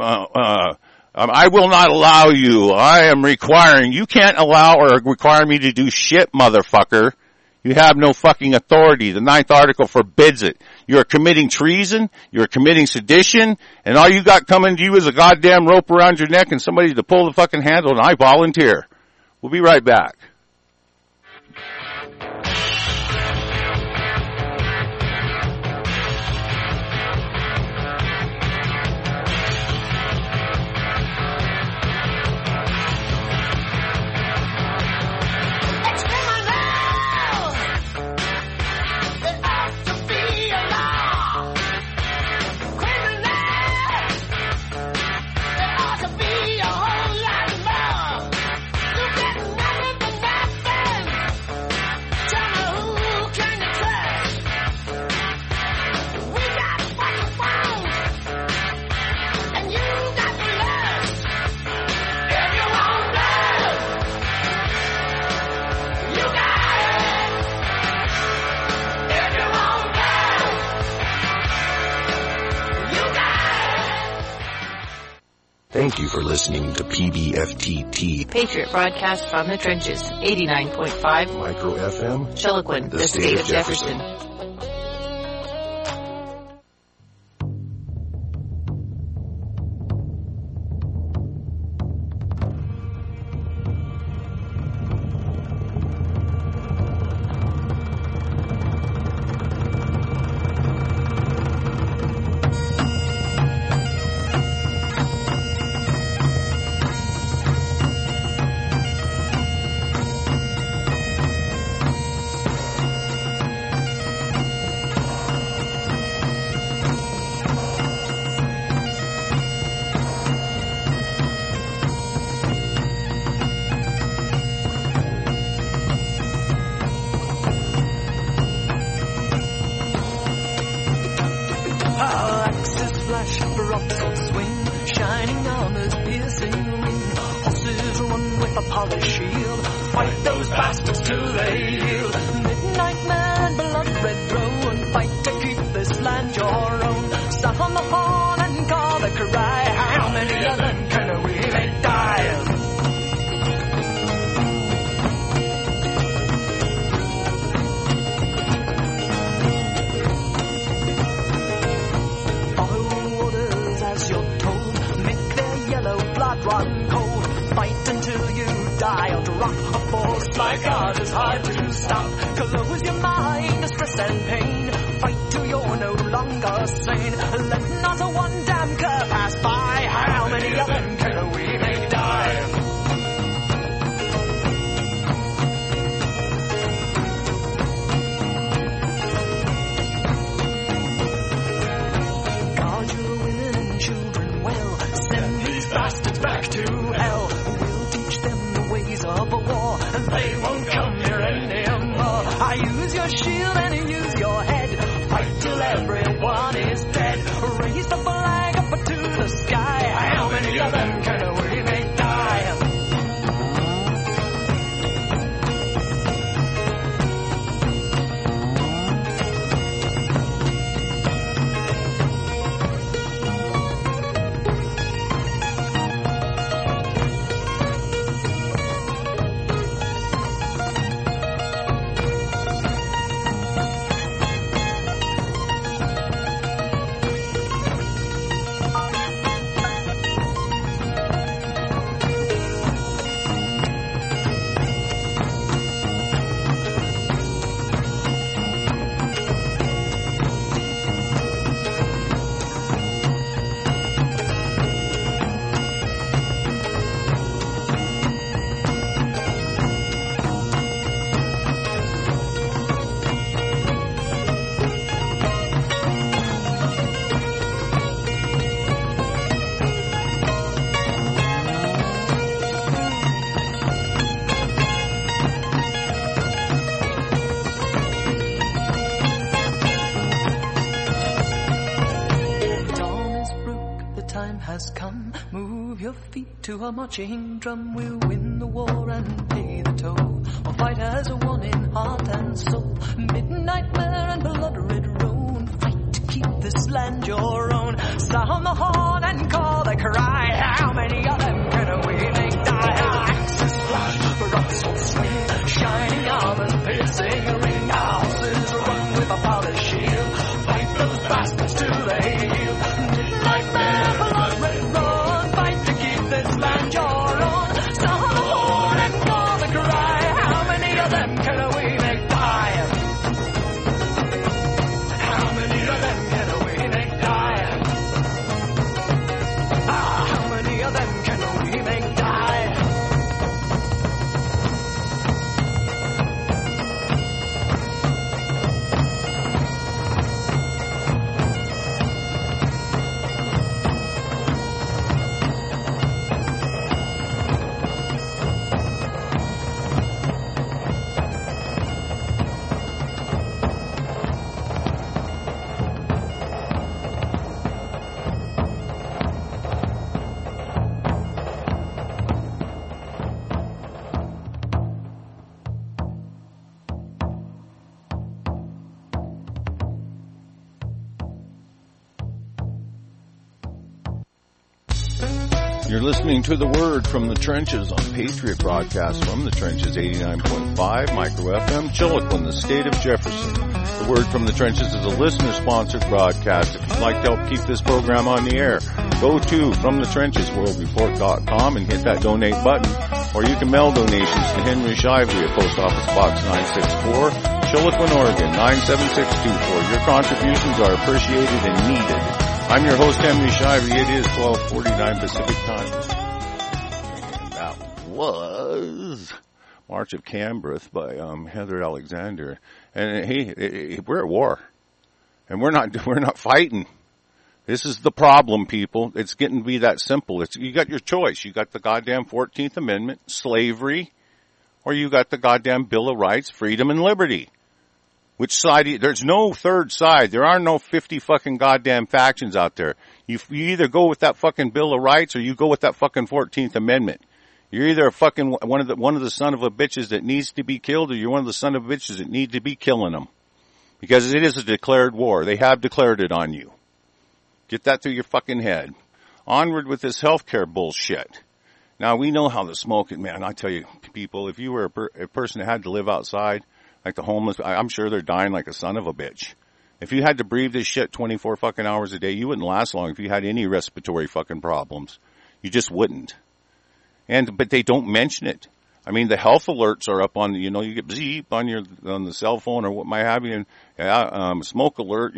will not allow you. I am requiring. You can't allow or require me to do shit, motherfucker. You have no fucking authority. The 9th article forbids it. You're committing treason. You're committing sedition. And all you got coming to you is a goddamn rope around your neck and somebody to pull the fucking handle, and I volunteer. We'll be right back. Thank you for listening to PBFTT. Patriot broadcast from the trenches. 89.5 Micro FM. Chiloquin, the state of Jefferson. To a marching drum, we'll win the war and pay the toll. We'll fight as one in heart and soul. Midnight mare and blood-red roan. Fight to keep this land your own. Sound the horn and call the cry. How many of them can we make die? Axes flash, broadswords swing. Shining armors piercing a ring. Houses run with a polished shield. Fight those bastards till they yield. Midnight mare, blood-red roan. This land your own. Sound the horn and call the cry. How many of them can we make die? How many of them can we make die? How many of them can we make die? You're listening to The Word from the Trenches on Patriot Broadcast from the Trenches 89.5 Micro FM, Chiloquin, the state of Jefferson. The Word from the Trenches is a listener-sponsored broadcast. If you'd like to help keep this program on the air, go to FromTheTrenchesWorldReport.com and hit that donate button, or you can mail donations to Henry Shively at Post Office Box 964, Chiloquin, Oregon 97624. Your contributions are appreciated and needed. I'm your host, Henry Shively. It is 12:49 Pacific time. And that was March of Cambrith by Heather Alexander. And hey, we're at war. And we're not fighting. This is the problem, people. It's getting to be that simple. You got your choice. You got the goddamn 14th Amendment, slavery, or you got the goddamn Bill of Rights, freedom and liberty. Which side? There's no third side. There are no 50 fucking goddamn factions out there. You either go with that fucking Bill of Rights or you go with that fucking 14th Amendment. You're either a fucking one of the son of a bitches that needs to be killed, or you're one of the son of bitches that need to be killing them. Because it is a declared war. They have declared it on you. Get that through your fucking head. Onward with this healthcare bullshit. Now we know how the smoking, man. I tell you, people, if you were a person that had to live outside, like the homeless, I'm sure they're dying like a son of a bitch. If you had to breathe this shit 24 fucking hours a day, you wouldn't last long if you had any respiratory fucking problems. You just wouldn't. But they don't mention it. I mean, the health alerts are up on, you get beep on the cell phone or what might have you, and, smoke alert,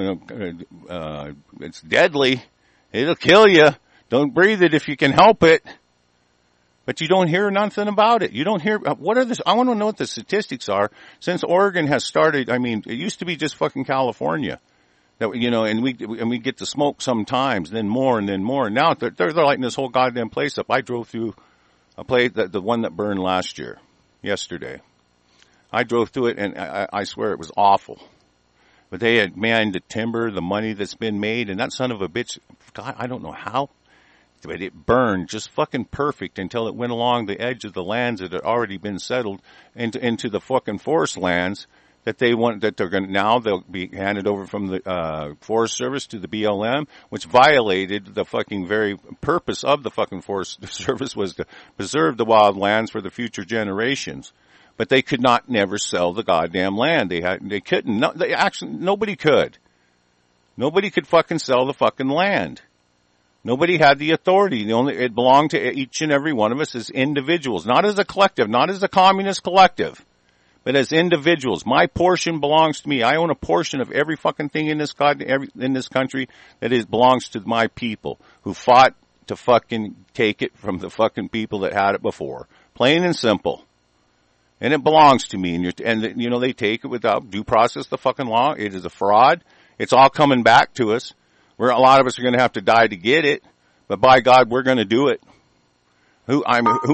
it's deadly. It'll kill you. Don't breathe it if you can help it. But you don't hear nothing about it. You don't hear, I want to know what the statistics are. Since Oregon has started, I mean, it used to be just fucking California. That, and we get to smoke sometimes, then more and then more. Now they're lighting this whole goddamn place up. I drove through a place, the one that burned yesterday. I drove through it and I swear it was awful. But they had manned the timber, the money that's been made, and that son of a bitch, God, I don't know how. But it burned just fucking perfect until it went along the edge of the lands that had already been settled into the fucking forest lands that they'll be handed over from the Forest Service to the BLM, which violated the fucking very purpose of the fucking Forest Service, was to preserve the wild lands for the future generations. But they could never sell the goddamn land. They couldn't. No, nobody could. Nobody could fucking sell the fucking land. Nobody had the authority. It belonged to each and every one of us as individuals, not as a collective, not as a communist collective, but as individuals. My portion belongs to me. I own a portion of every fucking thing in this country that belongs to my people who fought to fucking take it from the fucking people that had it before. Plain and simple. And it belongs to me. And they take it without due process, the fucking law. It is a fraud. It's all coming back to us. A lot of us are going to have to die to get it, but by God, we're going to do it. Who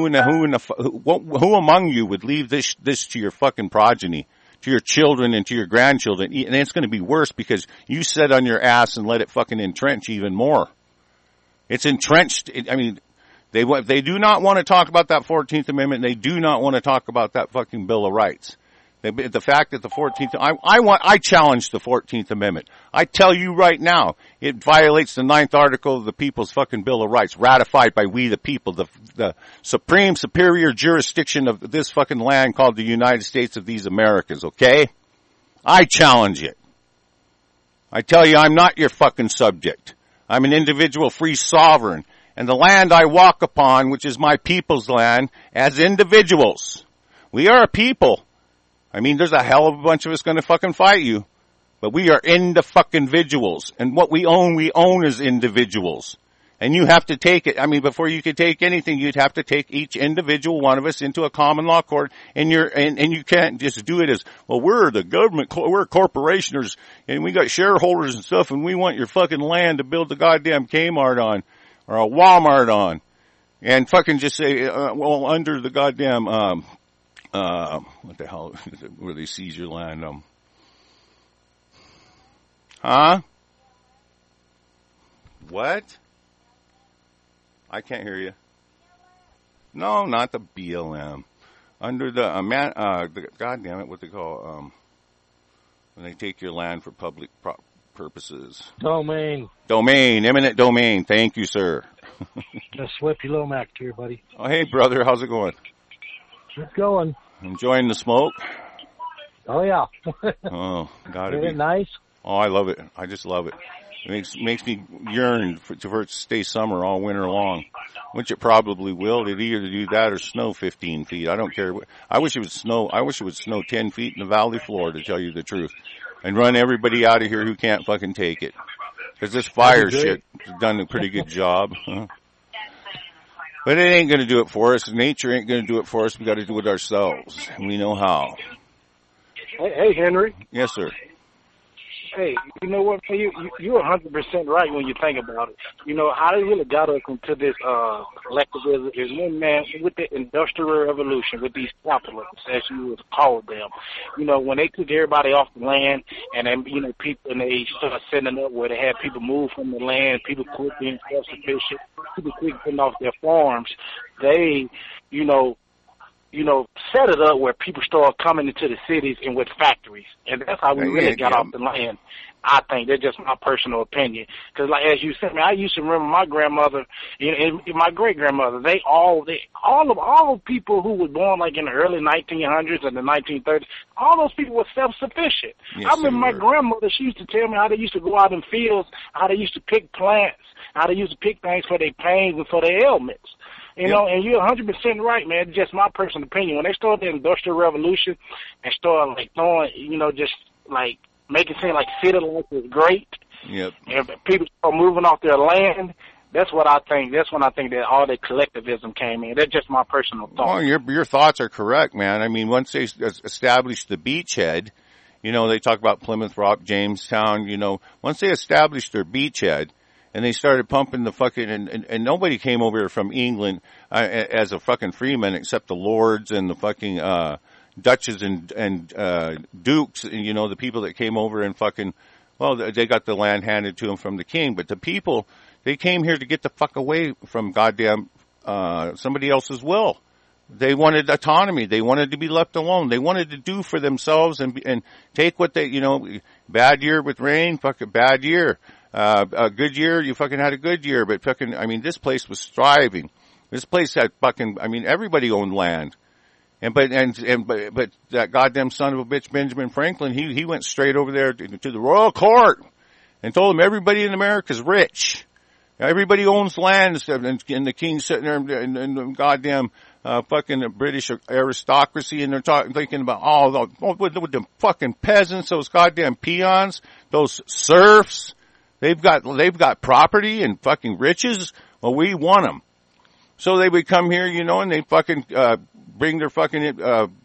among you would leave this to your fucking progeny, to your children and to your grandchildren? And it's going to be worse because you sat on your ass and let it fucking entrench even more. It's entrenched. They do not want to talk about that 14th Amendment. They do not want to talk about that fucking Bill of Rights. The fact that the 14th, I challenge the 14th Amendment. I tell you right now, it violates the 9th article of the People's fucking Bill of Rights, ratified by we the people, the supreme superior jurisdiction of this fucking land called the United States of these Americas, okay? I challenge it. I tell you, I'm not your fucking subject. I'm an individual free sovereign. And the land I walk upon, which is my people's land, as individuals. We are a people. I mean, there's a hell of a bunch of us going to fucking fight you. But we are individuals. And what we own as individuals. And you have to take it. I mean, before you could take anything, you'd have to take each individual one of us into a common law court. And you can't just do it as, well, we're the government, we're corporationers, and we got shareholders and stuff, and we want your fucking land to build the goddamn Kmart on, or a Walmart on. And fucking just say, well, under the goddamn, what the hell is it, where they seize your land, huh? What? I can't hear you. No, not the BLM. Under the, goddamn it, what they call, when they take your land for public purposes. Domain. Eminent domain. Thank you, sir. Just Swifty Lomax here, buddy. Oh, hey, brother. How's it going? It's going. Enjoying the smoke? Oh, yeah. Oh, gotta Isn't be. it nice? Oh, I love it. I just love it. It makes me yearn for it to stay summer all winter long, which it probably will. It'd either do that or snow 15 feet. I don't care. I wish it would snow. I wish it would snow 10 feet in the valley floor, to tell you the truth, and run everybody out of here who can't fucking take it. Because this fire shit has done a pretty good job. But it ain't going to do it for us. Nature ain't going to do it for us. We got to do it ourselves. We know how. Hey, Henry. Yes, sir. Hey, you know what? You're 100% right when you think about it. You know, how they really got us into this collectivism is when, man, with the Industrial Revolution, with these capitalists, as you would call them. You know, when they took everybody off the land, and then, you know, people, and they started setting up where they had people move from the land, people quit being self-sufficient, people quit getting off their farms, they, you know, set it up where people start coming into the cities and with factories. And that's how we really got off the land. I think that's just my personal opinion. Because, like, as you said, man, I used to remember my grandmother, and my great-grandmother, all of people who were born, like, in the early 1900s and the 1930s, all those people were self-sufficient. Yes, I remember my grandmother, she used to tell me how they used to go out in fields, how they used to pick plants, how they used to pick things for their pains and for their ailments. You know, and you're 100% right, man. It's just my personal opinion. When they started the Industrial Revolution and started, like, throwing, you know, just, like, making it seem like city life was great, Yep. and people start moving off their land, that's what I think. That's when I think that all the collectivism came in. That's just my personal thought. Oh, your thoughts are correct, man. I mean, once they established the beachhead, you know, they talk about Plymouth Rock, Jamestown, you know, once they established their beachhead, and they started pumping the fucking, and nobody came over here from England as a fucking freeman except the lords and the fucking duchess and dukes, and, you know, the people that came over and fucking, well, they got the land handed to them from the king. But the people, they came here to get the fuck away from goddamn somebody else's will. They wanted autonomy. They wanted to be left alone. They wanted to do for themselves and take what they, you know, bad year with rain, fucking bad year. A good year, you fucking had a good year, but fucking, I mean, this place was thriving. This place had fucking, I mean, everybody owned land. But that goddamn son of a bitch, Benjamin Franklin, he went straight over there to the royal court and told them everybody in America's rich. Everybody owns land, and the king's sitting there and goddamn, fucking British aristocracy, and they're thinking about, with the fucking peasants, those goddamn peons, those serfs. They've got property and fucking riches. Well, we want them. So they would come here, you know, and they fucking, bring their fucking,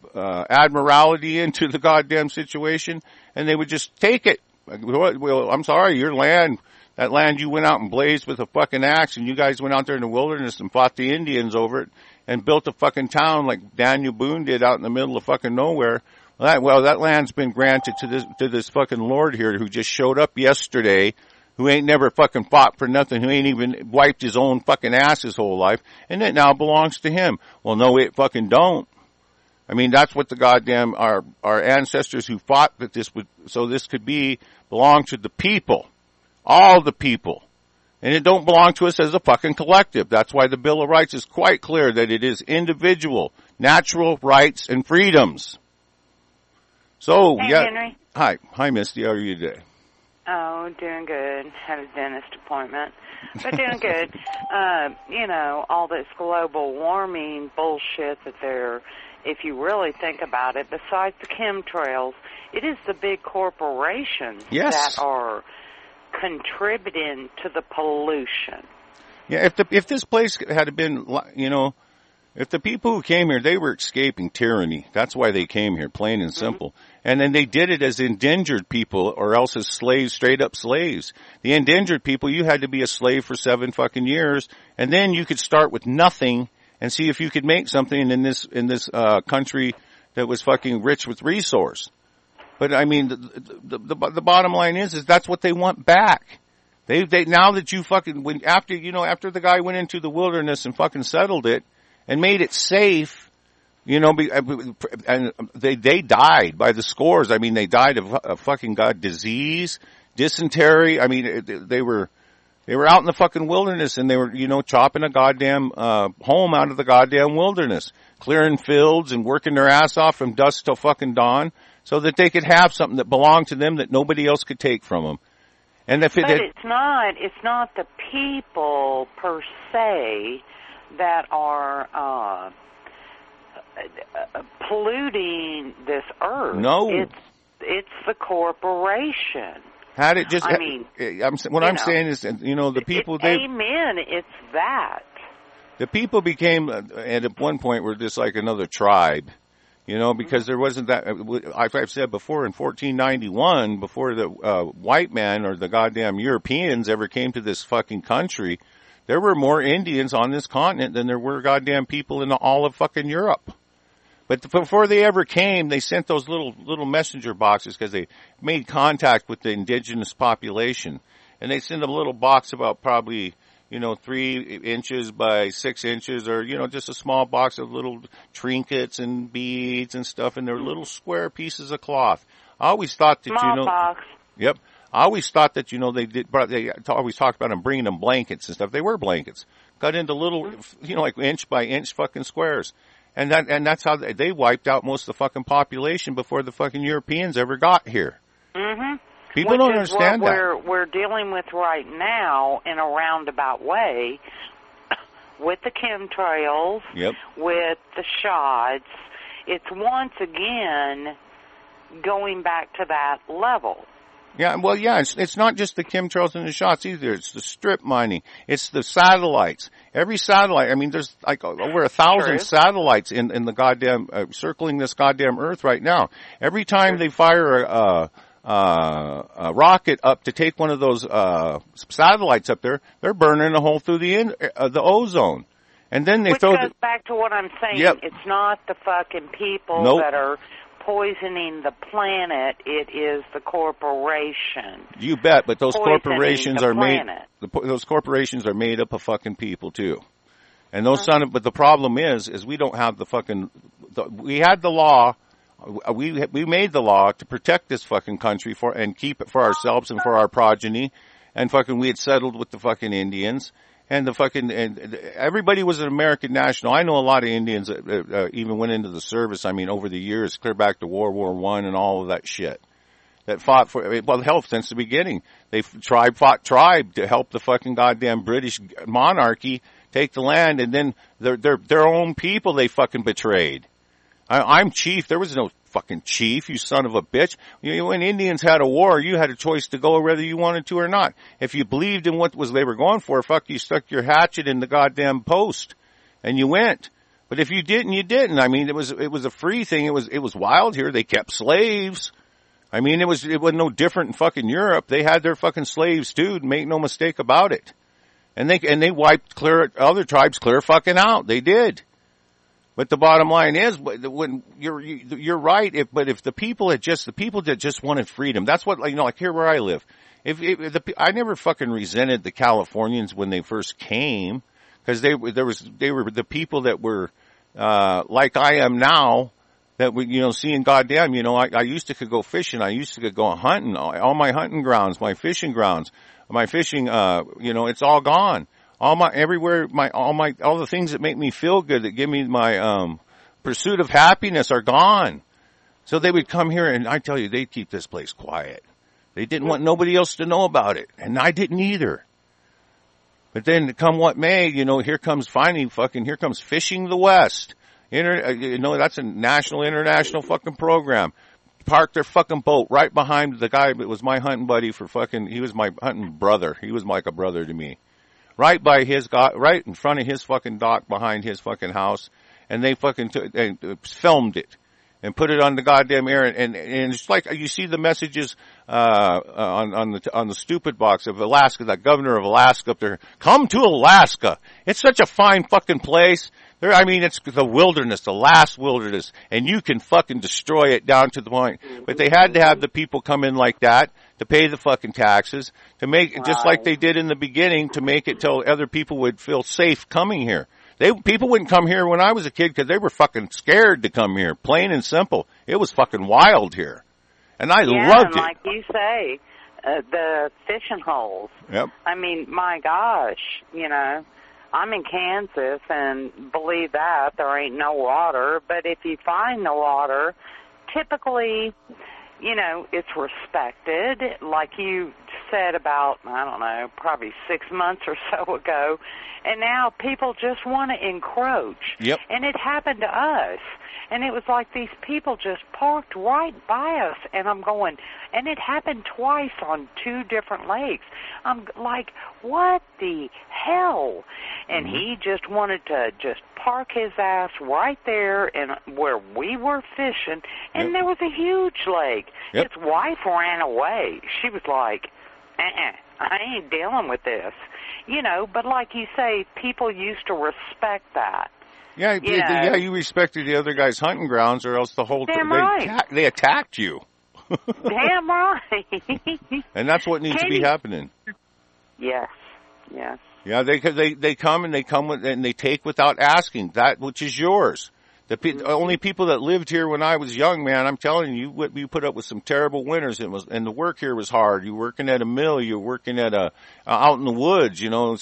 admiralty into the goddamn situation, and they would just take it. Well, I'm sorry, your land, that land you went out and blazed with a fucking axe, and you guys went out there in the wilderness and fought the Indians over it, and built a fucking town like Daniel Boone did out in the middle of fucking nowhere. Well, that land's been granted to this fucking lord here who just showed up yesterday, who ain't never fucking fought for nothing, who ain't even wiped his own fucking ass his whole life, and it now belongs to him. Well, no, it fucking don't. I mean, that's what the goddamn, our ancestors who fought that this could belong to the people. All the people. And it don't belong to us as a fucking collective. That's why the Bill of Rights is quite clear that it is individual, natural rights and freedoms. So, hey, yeah. Henry. Hi, Misty. How are you today? Oh, doing good. Had a dentist appointment, but doing good. You know, all this global warming bullshit that if you really think about it, besides the chemtrails, it is the big corporations that are contributing to the pollution. Yeah, if this place had been, you know, if the people who came here, they were escaping tyranny. That's why they came here, plain and simple. Mm-hmm. And then they did it as indentured people or else as slaves, straight up slaves. The indentured people, you had to be a slave for 7 fucking years, and then you could start with nothing and see if you could make something in this country that was fucking rich with resource. But I mean, the bottom line is that's what they want back. They now that you fucking, after the guy went into the wilderness and fucking settled it and made it safe, you know, and they died by the scores. I mean, they died of fucking disease, dysentery. I mean, they were They were out in the fucking wilderness, and they were, chopping a goddamn home out of the goddamn wilderness, clearing fields and working their ass off from dusk till fucking dawn, so that they could have something that belonged to them that nobody else could take from them. And if but it's not the people per se that are polluting this earth. No, it's the corporation. Had it just, I'm saying is, the people, amen, it's that. The people became, at one point, were just like another tribe, because there wasn't that, I've said before, in 1491, before the white man or the goddamn Europeans ever came to this fucking country, there were more Indians on this continent than there were goddamn people in all of fucking Europe. But before they ever came, they sent those little messenger boxes because they made contact with the indigenous population. And they sent a little box about probably, 3 inches by 6 inches, or, just a small box of little trinkets and beads and stuff. And they're little square pieces of cloth. I always thought that, small box. Yep. I always thought that, they always talked about them bringing them blankets and stuff. They were blankets. Cut into little, like inch by inch fucking squares. And that's how they wiped out most of the fucking population before the fucking Europeans ever got here. Mm-hmm. People don't understand that. We're dealing with right now in a roundabout way with the chemtrails, yep, with the shots. It's once again going back to that level. Yeah, well, yeah, it's not just the chemtrails and the shots either. It's the strip mining. It's the satellites. Every satellite, I mean, there's like over 1,000 satellites in the goddamn, circling this goddamn Earth right now. Every time they fire a rocket up to take one of those, satellites up there, they're burning a hole through the ozone. And then Which goes back to what I'm saying. Yep. It's not the fucking people that are poisoning the planet, it is the corporation. You bet, but those corporations are those corporations are made up of fucking people too. And those but the problem is we don't have we had the law, we made the law to protect this fucking country and keep it for ourselves and for our progeny, and fucking we had settled with the fucking Indians. And and everybody was an American national. I know a lot of Indians that even went into the service. I mean, over the years, clear back to World War I and all of that shit. That fought hell, since the beginning. Tribe fought tribe to help the fucking goddamn British monarchy take the land, and then their own people they fucking betrayed. I'm chief. There was no fucking chief, you son of a bitch. When Indians had a war, you had a choice to go whether you wanted to or not. If you believed in what they were going for, you stuck your hatchet in the goddamn post and you went. But if you didn't, you didn't. I mean, it was a free thing. It was wild here. They kept slaves. I mean, it wasn't no different in fucking Europe. They had their fucking slaves too. Make no mistake about it. And they wiped other tribes clear fucking out. They did. But the bottom line is, when you're right. But if the people that just wanted freedom, that's what, like here where I live. I never fucking resented the Californians when they first came, because they were the people that were, like I am now, that we, seeing goddamn, I used to could go fishing. I used to could go hunting. All my hunting grounds, my fishing grounds, my fishing, it's all gone. All the things that make me feel good, that give me my, pursuit of happiness are gone. So they would come here, and I tell you, they'd keep this place quiet. They didn't want nobody else to know about it. And I didn't either. But then come what may, here comes Fishing the West. That's a national, international fucking program. Parked their fucking boat right behind the guy that was my hunting buddy he was my hunting brother. He was like a brother to me. Right in front of his fucking dock behind his fucking house. And they fucking filmed it and put it on the goddamn air. And it's like you see the messages, on the stupid box of Alaska, that governor of Alaska up there. Come to Alaska. It's such a fine fucking place. It's the wilderness, the last wilderness, and you can fucking destroy it down to the point. But they had to have the people come in like that to pay the fucking taxes, to make it just like they did in the beginning, to make it till other people would feel safe coming here. People wouldn't come here when I was a kid because they were fucking scared to come here, plain and simple. It was fucking wild here. And I loved it. Like you say, the fishing holes. Yep. I mean, my gosh, you know, I'm in Kansas, and believe that, there ain't no water. But if you find the water, typically, you know, it's respected. Like you said about, I don't know, probably 6 months or so ago. And now people just want to encroach. Yep. And it happened to us. And it was like these people just parked right by us. And I'm going, and it happened twice on 2 different lakes. I'm like, what the hell? And he just wanted to just park his ass right there and where we were fishing. And there was a huge lake. His wife ran away. She was like, I ain't dealing with this. You know, but like you say, people used to respect that. Yeah, you respected the other guy's hunting grounds, or else the whole they attacked you. Damn right. And that's what needs to be happening. Yes. Yeah, they come and they take without asking that which is yours. The only people that lived here when I was young, man, I'm telling you, you put up with some terrible winters. And the work here was hard. You were working at a mill, you were working at out in the woods, you know,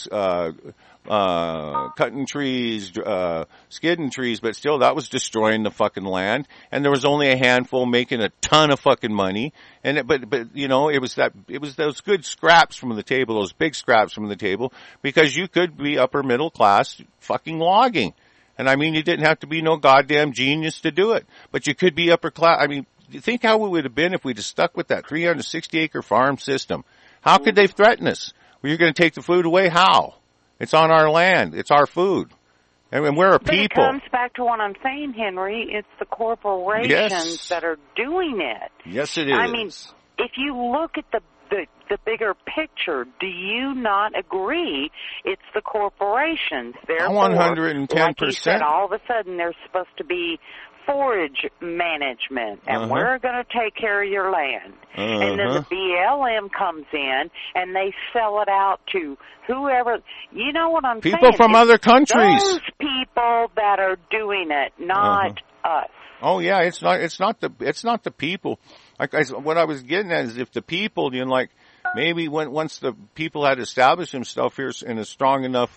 cutting trees, skidding trees, but still that was destroying the fucking land. And there was only a handful making a ton of fucking money. And but you know, it was those good scraps from the table, those big scraps from the table, because you could be upper middle class fucking logging. And I mean, you didn't have to be no goddamn genius to do it, but you could be upper class. I mean, think how we would have been if we'd have stuck with that 360-acre farm system. How could they threaten us? Well, you're going to take the food away? How? It's on our land. It's our food. And we're a people. But it comes back to what I'm saying, Henry. It's the corporations that are doing it. Yes, it is. I mean, if you look at the bigger picture, do you not agree it's the corporations? Therefore, 110%. Like you said, all of a sudden there's supposed to be forage management, and we're going to take care of your land. And then the BLM comes in, and they sell it out to whoever. You know what I'm saying? People from other countries. Those people that are doing it, not us. Oh yeah, it's not the people. Like what I was getting at is if the people, you know, like maybe once the people had established themselves here in a strong enough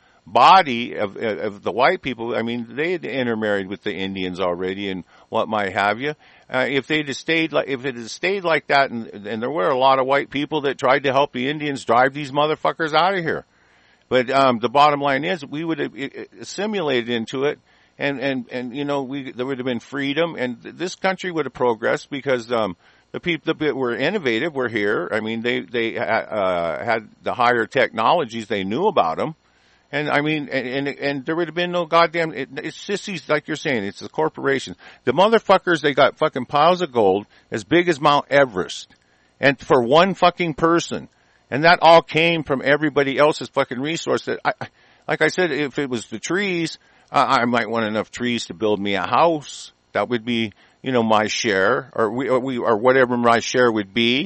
body of the white people, I mean, they had intermarried with the Indians already and what might have you. If it had stayed like that, and there were a lot of white people that tried to help the Indians drive these motherfuckers out of here. But the bottom line is, we would have assimilated into it. And you know, there would have been freedom, and this country would have progressed because the people that were innovative were here. I mean, they had the higher technologies. They knew about them, and I mean, and there would have been no goddamn. It's just these, like you're saying, it's the corporations. The motherfuckers, they got fucking piles of gold as big as Mount Everest, and for one fucking person, and that all came from everybody else's fucking resource. That like I said, if it was the trees. I might want enough trees to build me a house. That would be, you know, my share, or whatever my share would be.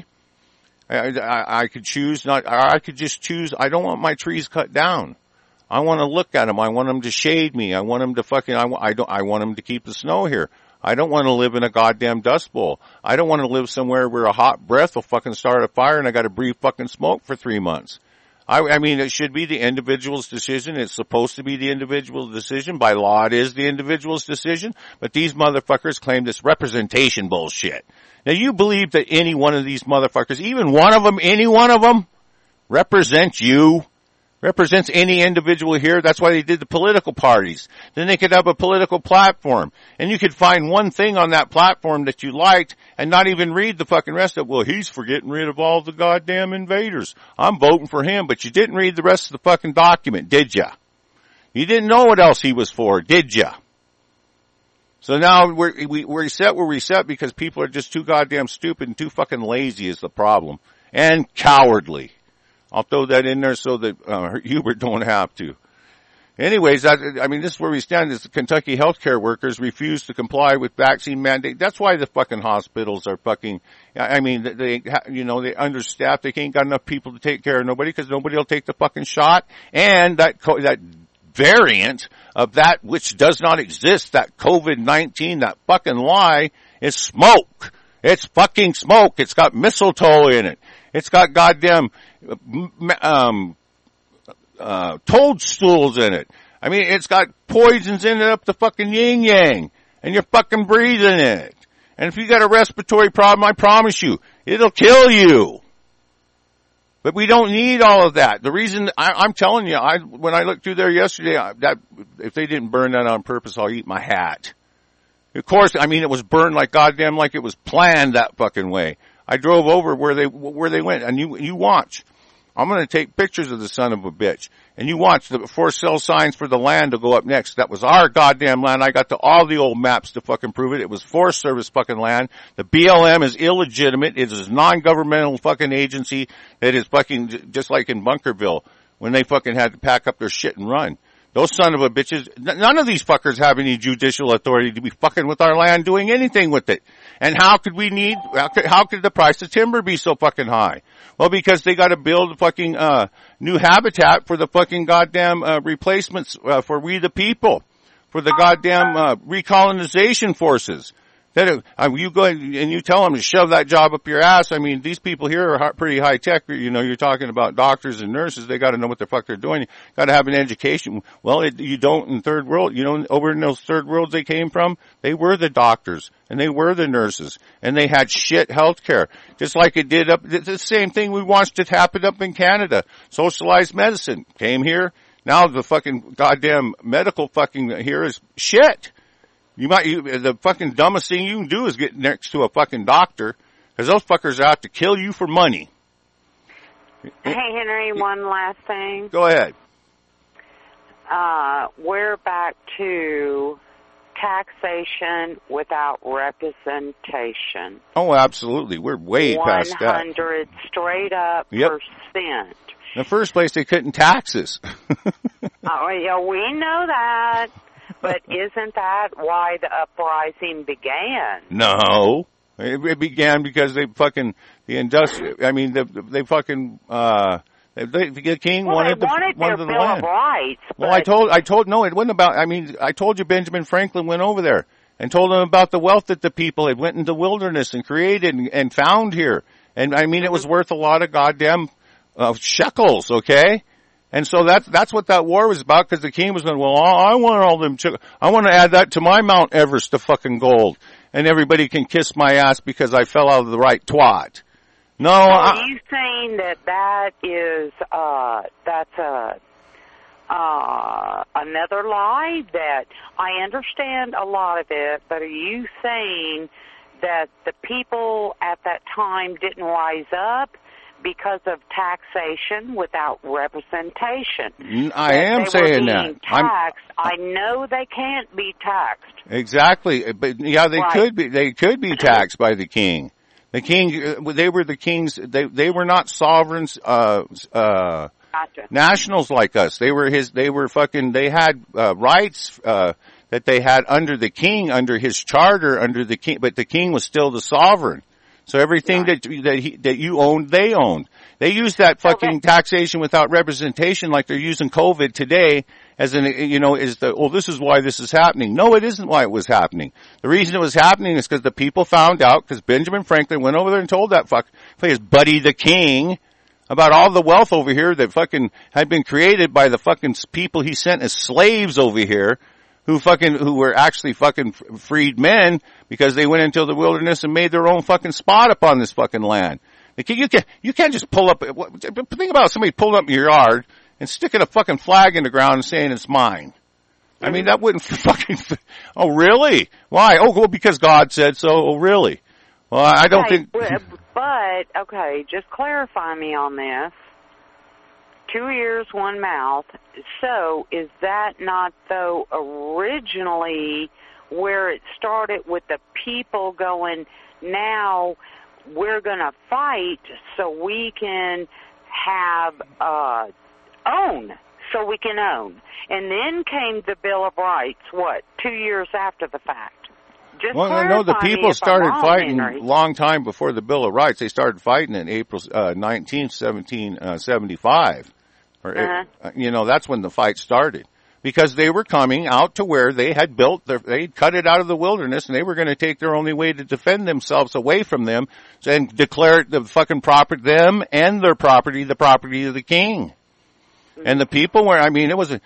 I could choose I could just choose. I don't want my trees cut down. I want to look at them. I want them to shade me. I want them to I want them to keep the snow here. I don't want to live in a goddamn dust bowl. I don't want to live somewhere where a hot breath will fucking start a fire and I got to breathe fucking smoke for 3 months. I mean, it should be the individual's decision. It's supposed to be the individual's decision. By law, it is the individual's decision. But these motherfuckers claim this representation bullshit. Now, you believe that any one of these motherfuckers, any one of them, represents you? Represents any individual here? That's why they did the political parties. Then they could have a political platform. And you could find one thing on that platform that you liked and not even read the fucking rest of it. Well, he's for getting rid of all the goddamn invaders. I'm voting for him, but you didn't read the rest of the fucking document, did ya? You didn't know what else he was for, did ya? So now we're set where we set because people are just too goddamn stupid and too fucking lazy is the problem. And cowardly. I'll throw that in there so that Hubert don't have to. Anyways, this is where we stand. Is the Kentucky healthcare workers refuse to comply with vaccine mandate. That's why the fucking hospitals are fucking. I mean, they understaffed. They ain't got enough people to take care of nobody because nobody will take the fucking shot. And that variant of that which does not exist, that COVID-19, that fucking lie, is smoke. It's fucking smoke. It's got mistletoe in it. It's got goddamn toadstools in it. I mean, it's got poisons in it up the fucking yin yang, and you're fucking breathing it. And if you got a respiratory problem, I promise you, it'll kill you. But we don't need all of that. The reason I'm telling you, when I looked through there yesterday, that if they didn't burn that on purpose, I'll eat my hat. Of course, I mean, it was burned like goddamn, like it was planned that fucking way. I drove over where they went, and you watch. I'm going to take pictures of the son of a bitch. And you watch the for sale signs for the land to go up next. That was our goddamn land. I got to all the old maps to fucking prove it. It was Forest Service fucking land. The BLM is illegitimate. It is a non-governmental fucking agency that is fucking just like in Bunkerville when they fucking had to pack up their shit and run. Those son of a bitches, none of these fuckers have any judicial authority to be fucking with our land doing anything with it. And how could the price of timber be so fucking high? Well, because they gotta build fucking, new habitat for the fucking goddamn, replacements, for we the people. For the goddamn, recolonization forces. That you go and you tell them to shove that job up your ass. I mean, these people here are pretty high tech. You know, you're talking about doctors and nurses. They got to know what the fuck they're doing. You got to have an education. Well, you don't in third world. You know, over in those third worlds they came from, they were the doctors and they were the nurses and they had shit health care. Just like it did the same thing we watched it happen up in Canada. Socialized medicine came here. Now the fucking goddamn medical fucking here is shit. The fucking dumbest thing you can do is get next to a fucking doctor, because those fuckers are out to kill you for money. Hey, Henry, one last thing. Go ahead. We're back to taxation without representation. Oh, absolutely. We're way past that. 100 straight up %. In the first place, they couldn't tax us. Oh, yeah, we know that. But isn't that why the uprising began? No. It began because they fucking, the king wanted their Bill of Rights. Well, I told you Benjamin Franklin went over there and told them about the wealth that the people had went into the wilderness and created and found here. And I mean, it was worth a lot of goddamn, shekels, okay? And so that's what that war was about, because the king was going, well, I want all them, I want to add that to my Mount Everest to fucking gold. And everybody can kiss my ass because I fell out of the right twat. No, are you saying that is, that's another lie? That I understand a lot of it, but are you saying that the people at that time didn't rise up because of taxation without representation? I am saying that. I know they can't be taxed. Exactly, but yeah, they could be. They could be taxed by the king. The king, they were the kings. They were not sovereigns, Gotcha. nationals like us. They were fucking. They had rights that they had under the king, under his charter, under the king. But the king was still the sovereign. So everything that you owned, they owned. They used that fucking taxation without representation, like they're using COVID today as this is why this is happening. No, it isn't why it was happening. The reason it was happening is because the people found out, because Benjamin Franklin went over there and told his buddy the king about all the wealth over here that fucking had been created by the fucking people he sent as slaves over here, who were actually fucking freed men because they went into the wilderness and made their own fucking spot upon this fucking land. You can't just pull up, think about somebody pulling up your yard and sticking a fucking flag in the ground and saying it's mine. I mean, that wouldn't fucking, oh really? Why? Oh, well, because God said so. Oh really? Well, I don't think. But, okay, just clarify me on this. 2 ears, one mouth. So is that not, though, originally where it started with the people going, now we're going to fight so we can have own, so we can own. And then came the Bill of Rights, 2 years after the fact? No, the people started fighting a long time before the Bill of Rights. They started fighting in April 19th, 1775. That's when the fight started. because they were coming out to where they had they'd cut it out of the wilderness, and they were going to take their only way to defend themselves away from them and declare it the fucking property, them and their property, the property of the king. And the people were, I mean, it was,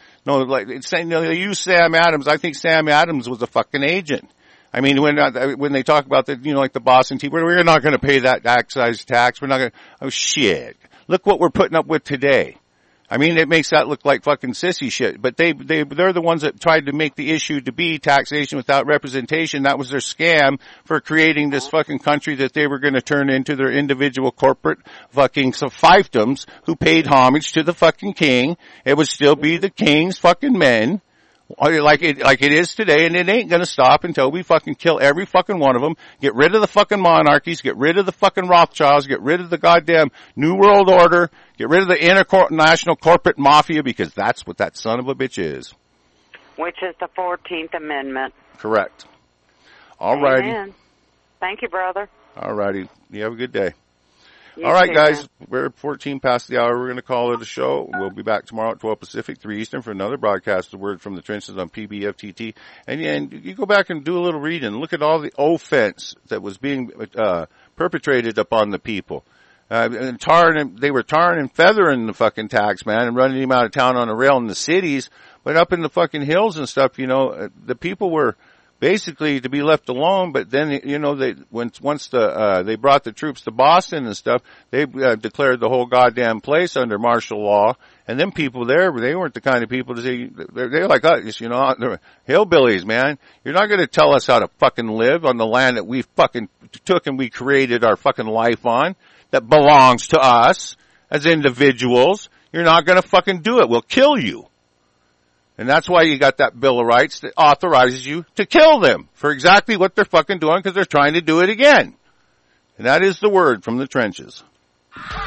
they used Sam Adams. I think Sam Adams was a fucking agent. I mean, when they talk about like the Boston Tea, we're not going to pay that excise tax. We're not going to, oh shit. Look what we're putting up with today. I mean, it makes that look like fucking sissy shit, but they're the ones that tried to make the issue to be taxation without representation. That was their scam for creating this fucking country that they were going to turn into their individual corporate fucking fiefdoms who paid homage to the fucking king. It would still be the king's fucking men. Like it is today, and it ain't gonna stop until we fucking kill every fucking one of them, get rid of the fucking monarchies, get rid of the fucking Rothschilds, get rid of the goddamn New World Order, get rid of the international corporate mafia, because that's what that son of a bitch is. Which is the 14th Amendment. Correct. All righty. Amen. Thank you, brother. All righty. You have a good day. You All right, too, guys, man. we're 14 past the hour. We're going to call it a show. We'll be back tomorrow at 12 Pacific, 3 Eastern for another broadcast of Word from the Trenches on PBFTT. And you go back and do a little reading. Look at all the offense that was being perpetrated upon the people. And they were tarring and feathering the fucking tax man and running him out of town on a rail in the cities. But up in the fucking hills and stuff, the people were basically to be left alone, but then, once they brought the troops to Boston and stuff, they declared the whole goddamn place under martial law. And them people there, they weren't the kind of people to say, they're like us, they're hillbillies, man. You're not gonna tell us how to fucking live on the land that we fucking took and we created our fucking life on, that belongs to us as individuals. You're not gonna fucking do it. We'll kill you. And that's why you got that Bill of Rights that authorizes you to kill them for exactly what they're fucking doing, because they're trying to do it again. And that is the Word from the Trenches.